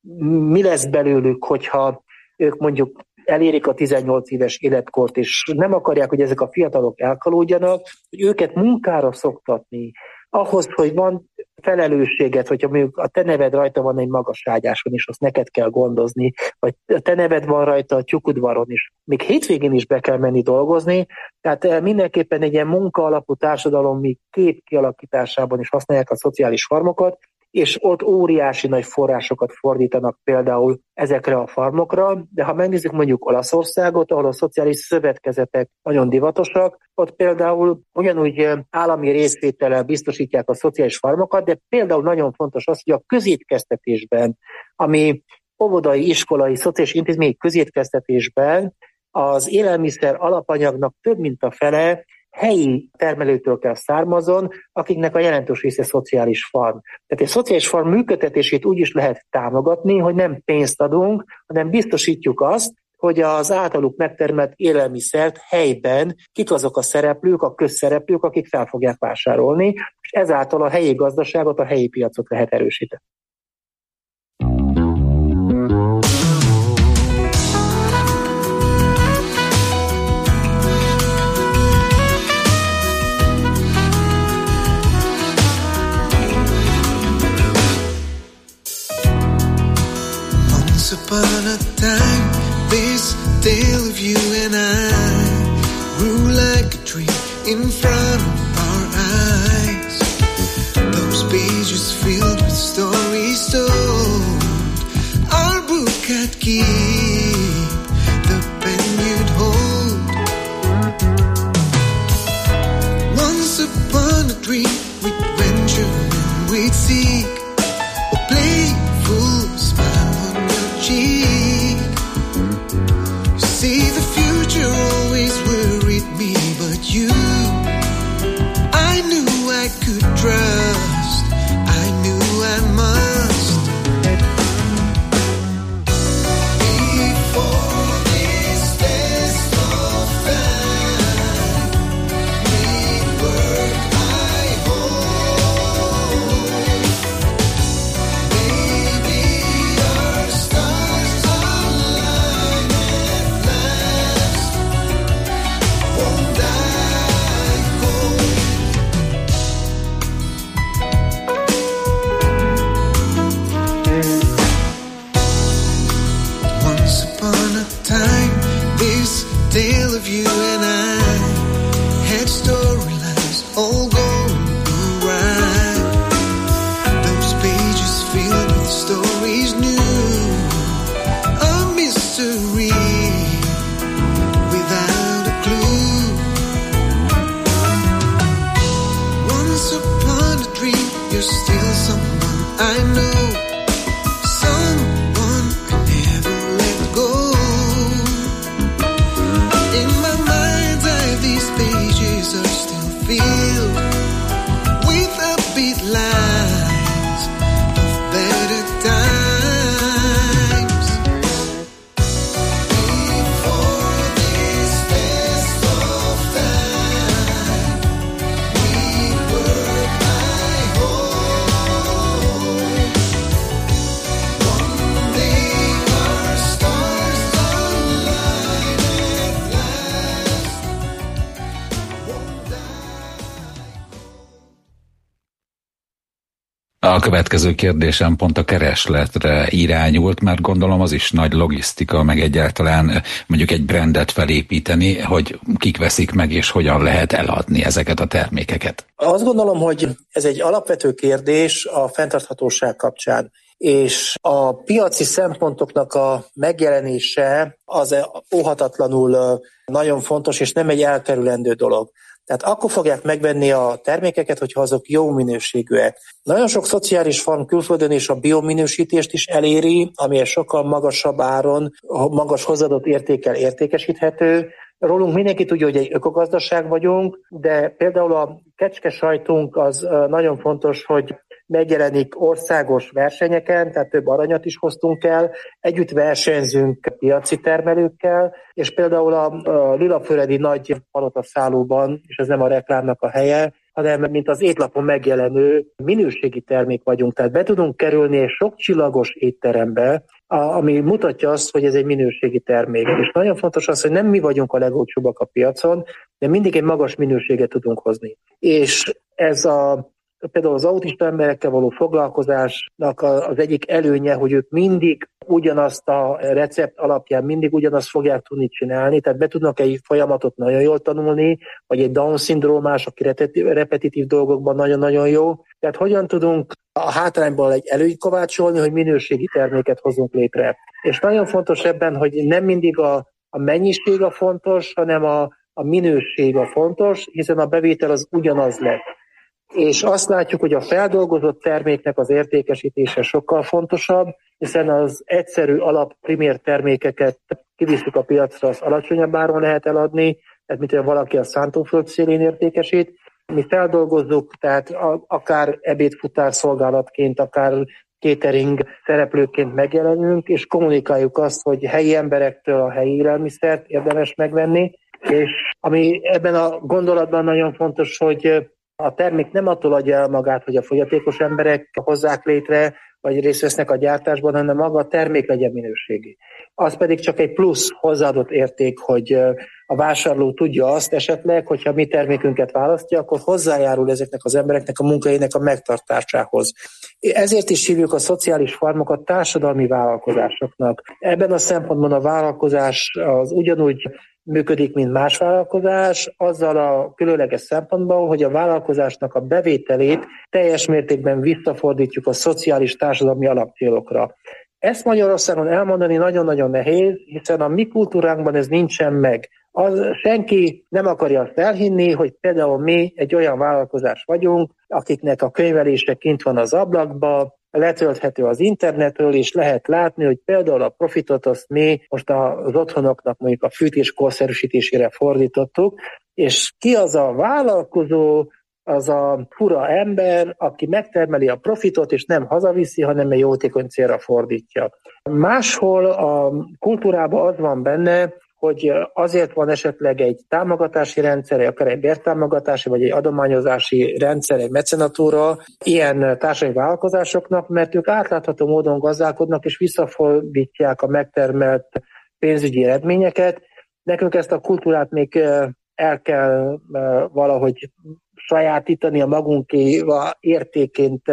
mi lesz belőlük, hogyha ők mondjuk elérik a tizennyolc éves életkort, és nem akarják, hogy ezek a fiatalok elkalódjanak, hogy őket munkára szoktatni, ahhoz, hogy van felelősséget, hogyha mondjuk a te neved rajta van egy magas ágyáson is, azt neked kell gondozni, vagy a te neved van rajta a tyúkudvaron is. Még hétvégén is be kell menni dolgozni, tehát mindenképpen egy ilyen munka alapú társadalomi kép kialakításában is használják a szociális farmokat, és ott óriási nagy forrásokat fordítanak például ezekre a farmokra, de ha megnézzük mondjuk Olaszországot, ahol a szociális szövetkezetek nagyon divatosak, ott például ugyanúgy állami részvétellel biztosítják a szociális farmokat, de például nagyon fontos az, hogy a közétkeztetésben, ami óvodai, iskolai, szociális intézményi közétkeztetésben az élelmiszer alapanyagnak több mint a fele helyi termelőtől kell származon, akiknek a jelentős része szociális farm. Tehát egy szociális farm működtetését úgy is lehet támogatni, hogy nem pénzt adunk, hanem biztosítjuk azt, hogy az általuk megtermelt élelmiszert helyben kik azok a szereplők, a közszereplők, akik fel fogják vásárolni, és ezáltal a helyi gazdaságot, a helyi piacot lehet erősíteni. upon a time, this tale of you and I grew like a tree in front of our eyes. Those pages filled with stories told, our book had keep, the pen you'd hold. Once upon a dream, we'd venture and we'd seek a playful smile on your cheek. You see, the future always worried me, but you, I knew I could trust, I knew I must. Before this test of time, we'd work, I hope. Maybe our stars align at last. Won't I hope? Once upon a time, this tale of you and I had storylines all going awry. Those pages filled with stories new, a mystery without a clue. Once upon a dream, you're still someone I know, someone I never let go. In my mind's eye, these pages are still filled with upbeat lines of better times. Before this test of time, we'd work, I hope. One day our stars align at last. Won't I? A következő kérdésem pont a keresletre irányult, mert gondolom az is nagy logisztika, meg egyáltalán mondjuk egy brandet felépíteni, hogy kik veszik meg, és hogyan lehet eladni ezeket a termékeket. Azt gondolom, hogy ez egy alapvető kérdés a fenntarthatóság kapcsán, és a piaci szempontoknak a megjelenése az óhatatlanul nagyon fontos, és nem egy elkerülendő dolog. Tehát akkor fogják megvenni a termékeket, hogyha azok jó minőségűek. Nagyon sok szociális farm külföldön is a biominősítést is eléri, ami egy sokkal magasabb áron, magas hozzáadott értékkel értékesíthető. Rólunk mindenki tudja, hogy egy ökogazdaság vagyunk, de például a kecske sajtunk az nagyon fontos, hogy megjelenik országos versenyeken, tehát több aranyat is hoztunk el, együtt versenyzünk piaci termelőkkel, és például a, a Lilafüredi nagy palotaszállóban, és ez nem a reklámnak a helye, hanem mint az étlapon megjelenő minőségi termék vagyunk. Tehát be tudunk kerülni egy sok csillagos étterembe, ami mutatja azt, hogy ez egy minőségi termék. És nagyon fontos az, hogy nem mi vagyunk a legolcsóbbak a piacon, de mindig egy magas minőséget tudunk hozni. És ez a például az autista emberekkel való foglalkozásnak az egyik előnye, hogy ők mindig ugyanazt a recept alapján mindig ugyanazt fogják tudni csinálni, tehát be tudnak egy folyamatot nagyon jól tanulni, vagy egy Down-szindrómás, aki repetitív dolgokban nagyon-nagyon jó. Tehát hogyan tudunk a hátrányból egy előnyt kovácsolni, hogy minőségi terméket hozunk létre. És nagyon fontos ebben, hogy nem mindig a, a mennyiség a fontos, hanem a, a minőség a fontos, hiszen a bevétel az ugyanaz lett. És azt látjuk, hogy a feldolgozott terméknek az értékesítése sokkal fontosabb, hiszen az egyszerű alap primér termékeket kivisszük a piacra, az alacsonyabb áron lehet eladni, tehát mint hogy valaki a szántóföld szélén értékesít. Mi feldolgozzuk, tehát akár ebédfutár szolgálatként, akár catering szereplőként megjelenünk, és kommunikáljuk azt, hogy helyi emberektől a helyi élelmiszert érdemes megvenni, és ami ebben a gondolatban nagyon fontos, hogy a termék nem attól adja el magát, hogy a fogyatékos emberek hozzák létre, vagy részt vesznek a gyártásban, hanem maga a termék legyen minőségi. az pedig csak egy plusz hozzáadott érték, hogy a vásárló tudja azt esetleg, hogyha mi termékünket választja, akkor hozzájárul ezeknek az embereknek a munkahelyének a megtartásához. Ezért is hívjuk a szociális farmokat társadalmi vállalkozásoknak. Ebben a szempontban a vállalkozás az ugyanúgy működik, mint más vállalkozás, azzal a különleges szempontból, hogy a vállalkozásnak a bevételét teljes mértékben visszafordítjuk a szociális társadalmi alapcélokra. Ezt Magyarországon elmondani nagyon-nagyon nehéz, hiszen a mi kultúránkban ez nincsen meg. Az, senki nem akarja azt elhinni, hogy például mi egy olyan vállalkozás vagyunk, akiknek a könyvelése kint van az ablakba, letölthető az internetről, és lehet látni, hogy például a profitot azt mi most az otthonoknak mondjuk a fűtés korszerűsítésére fordítottuk, és ki az a vállalkozó, az a fura ember, aki megtermeli a profitot, és nem hazaviszi, hanem egy jótékony célra fordítja. Máshol a kultúrában az van benne, hogy azért van esetleg egy támogatási rendszer, akár egy bértámogatási, vagy egy adományozási rendszer, egy mecenatúra ilyen társadalmi vállalkozásoknak, mert ők átlátható módon gazdálkodnak, és visszafordítják a megtermelt pénzügyi eredményeket. Nekünk ezt a kultúrát még el kell valahogy sajátítani, a magunkéva értéként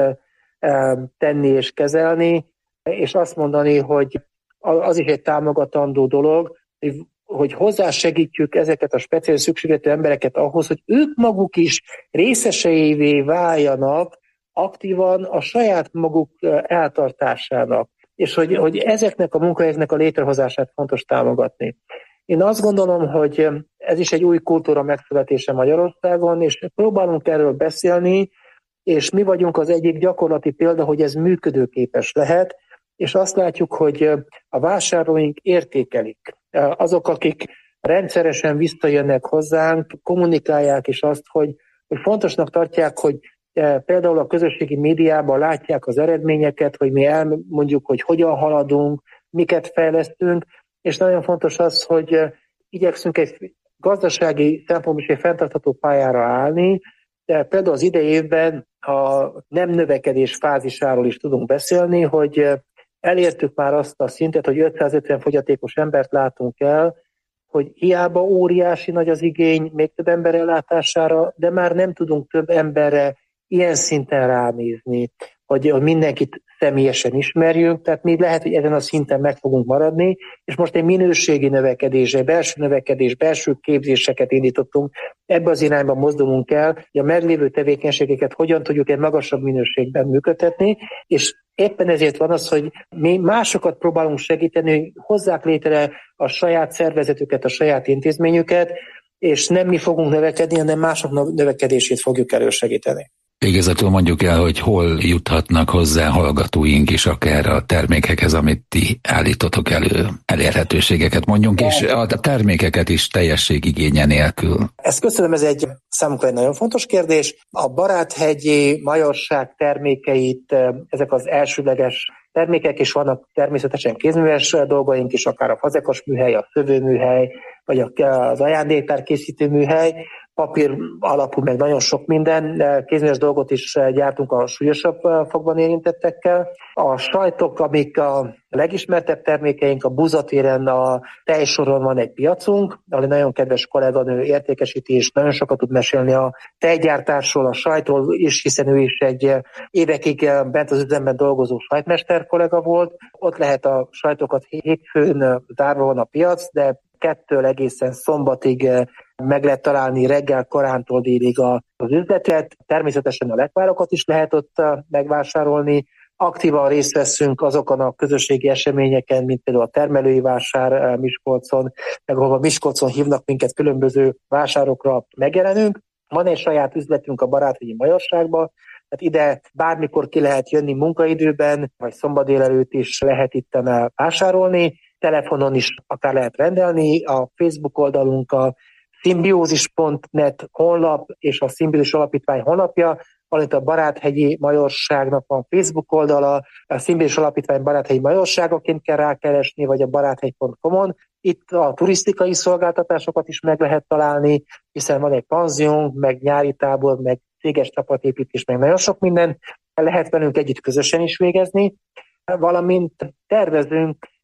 tenni és kezelni, és azt mondani, hogy az is egy támogatandó dolog, hogy hozzásegítjük ezeket a speciális szükségletű embereket ahhoz, hogy ők maguk is részeseivé váljanak aktívan a saját maguk eltartásának, és hogy, hogy ezeknek a munkahelyeknek a létrehozását fontos támogatni. Én azt gondolom, hogy ez is egy új kultúra megszületése Magyarországon, és próbálunk erről beszélni, és mi vagyunk az egyik gyakorlati példa, hogy ez működőképes lehet, és azt látjuk, hogy a vásárlóink értékelik. Azok, akik rendszeresen visszajönnek hozzánk, kommunikálják is azt, hogy, hogy fontosnak tartják, hogy például a közösségi médiában látják az eredményeket, hogy mi elmondjuk, hogy hogyan haladunk, miket fejlesztünk, és nagyon fontos az, hogy igyekszünk egy gazdasági szempontból is egy fenntartható pályára állni, de például az idei évben a nem növekedés fázisáról is tudunk beszélni, hogy elértük már azt a szintet, hogy ötszázötven fogyatékos embert látunk el, hogy hiába óriási nagy az igény még több ember ellátására, de már nem tudunk több emberre ilyen szinten ránézni, hogy mindenkit személyesen ismerjünk, tehát mi lehet, hogy ezen a szinten meg fogunk maradni, és most egy minőségi növekedésre, belső növekedés, belső képzéseket indítottunk, ebbe az irányba mozdulunk el, hogy a meglévő tevékenységeket hogyan tudjuk egy magasabb minőségben működtetni, és éppen ezért van az, hogy mi másokat próbálunk segíteni, hogy hozzák létre a saját szervezetüket, a saját intézményüket, és nem mi fogunk növekedni, hanem mások növekedését fogjuk elősegíteni. Végezetül mondjuk el, hogy hol juthatnak hozzá hallgatóink is akár a termékekhez, amit ti állítotok elő, elérhetőségeket mondjunk, és a termékeket is teljességigénye nélkül. Ezt köszönöm, ez egy számunkra egy nagyon fontos kérdés. A Baráthegyi Majorság termékeit, ezek az elsődleges termékek, és vannak természetesen kézműves dolgaink is, akár a fazekas műhely, a szövőműhely, vagy az ajándéktár készítő műhely, papír alapú, meg nagyon sok minden. Kézműves dolgot is gyártunk a súlyosabb fogban érintettekkel. A sajtok, amik a legismertebb termékeink, a búzatéren, a tejsoron van egy piacunk, ahol egy nagyon kedves kolléganő értékesíti, és nagyon sokat tud mesélni a tejgyártásról, a sajtról is, hiszen ő is egy évekig bent az üzemben dolgozó sajtmester kollega volt. Ott lehet a sajtokat hétfőn zárva van a piac, de kettől egészen szombatig meg lehet találni reggel korántól délig az üzletet. Természetesen a lekvárokat is lehet ott megvásárolni. Aktívan részt veszünk azokon a közösségi eseményeken, mint például a termelői vásár Miskolcon, meg ahol Miskolcon hívnak minket különböző vásárokra megjelenünk. Van egy saját üzletünk a Baráthegyi Majorságban, tehát ide bármikor ki lehet jönni munkaidőben, vagy szombat délelőtt is lehet itten vásárolni. Telefonon is akár lehet rendelni, a Facebook oldalunk a szimbiózis pont net honlap és a Szimbiózis Alapítvány honlapja, valamint a Baráthegyi Majorságnak van Facebook oldala, a Szimbiózis Alapítvány Baráthegyi Majorságaként kell rákeresni, vagy a baráthegy pont com-on. Itt a turisztikai szolgáltatásokat is meg lehet találni, hiszen van egy panziónk, meg nyári tábor, meg céges csapatépítés, meg nagyon sok minden. Lehet velünk együtt közösen is végezni, valamint tervezünk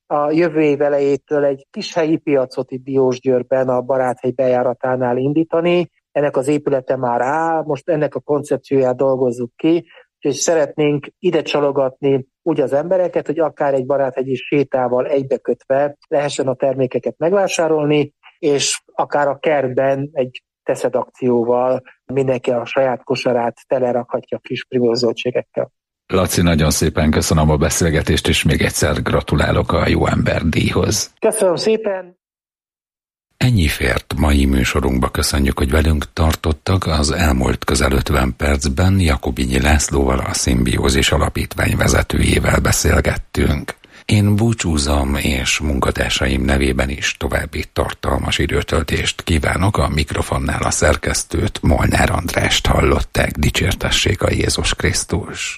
a jövő év elejétől egy kis helyi piacot itt Diósgyőrben a Baráthegy bejáratánál indítani. Ennek az épülete már áll, most ennek a koncepcióját dolgozzuk ki, és szeretnénk ide csalogatni úgy az embereket, hogy akár egy baráthegyi sétával egybekötve lehessen a termékeket megvásárolni, és akár a kertben egy teszed akcióval mindenki a saját kosarát telerakhatja kis primőzöldségekkel. Laci, nagyon szépen köszönöm a beszélgetést, és még egyszer gratulálok a Jó Ember díjhoz. Köszönöm szépen! Ennyi fért mai műsorunkba, köszönjük, hogy velünk tartottak. Az elmúlt közel ötven percben Jakobinyi Lászlóval, a Szimbiózis Alapítvány vezetőjével beszélgettünk. Én búcsúzom, és munkatársaim nevében is további tartalmas időtöltést kívánok. A mikrofonnál a szerkesztőt, Molnár Andrást hallották. Dicsértessék a Jézus Krisztus!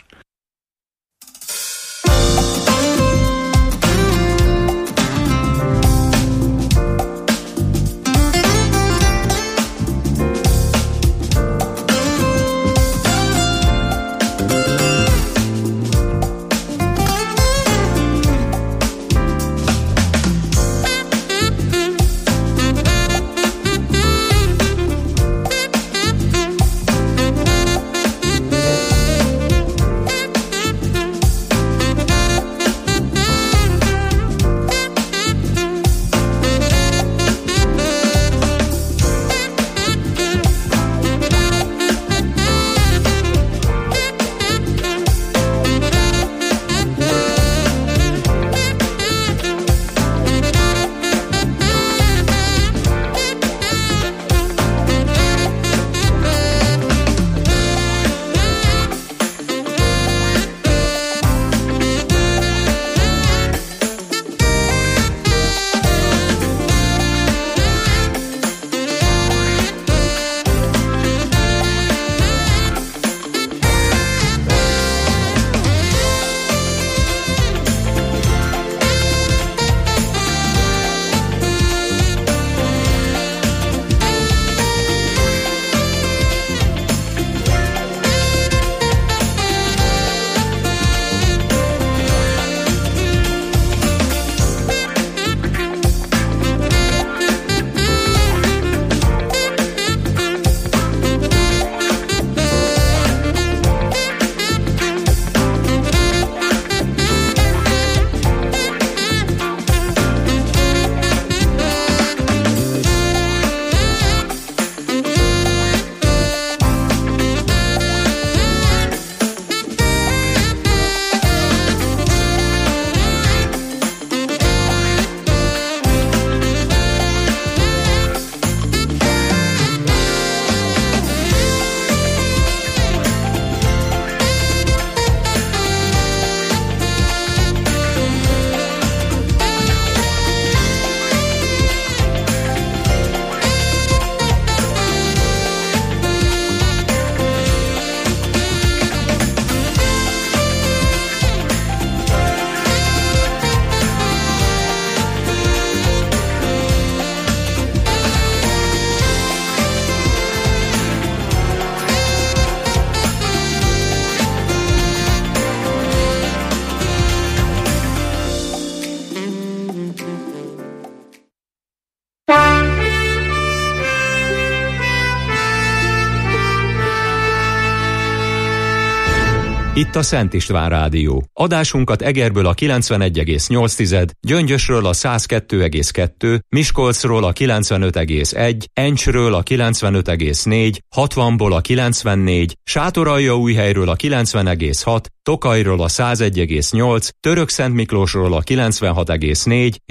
Itt a Szent István Rádió. Adásunkat Egerből a kilencvenegy egész nyolc, Gyöngyösről a száz kettő egész kettő, Miskolcról a kilencvenöt egész egy, Encsről a kilencvenöt egész négy, hatvanból a kilencvennégy, Sátoraljaújhelyről a kilencven egész hat, Tokajról a száz egy egész nyolc, Törökszentmiklósról a kilencvenhat egész négy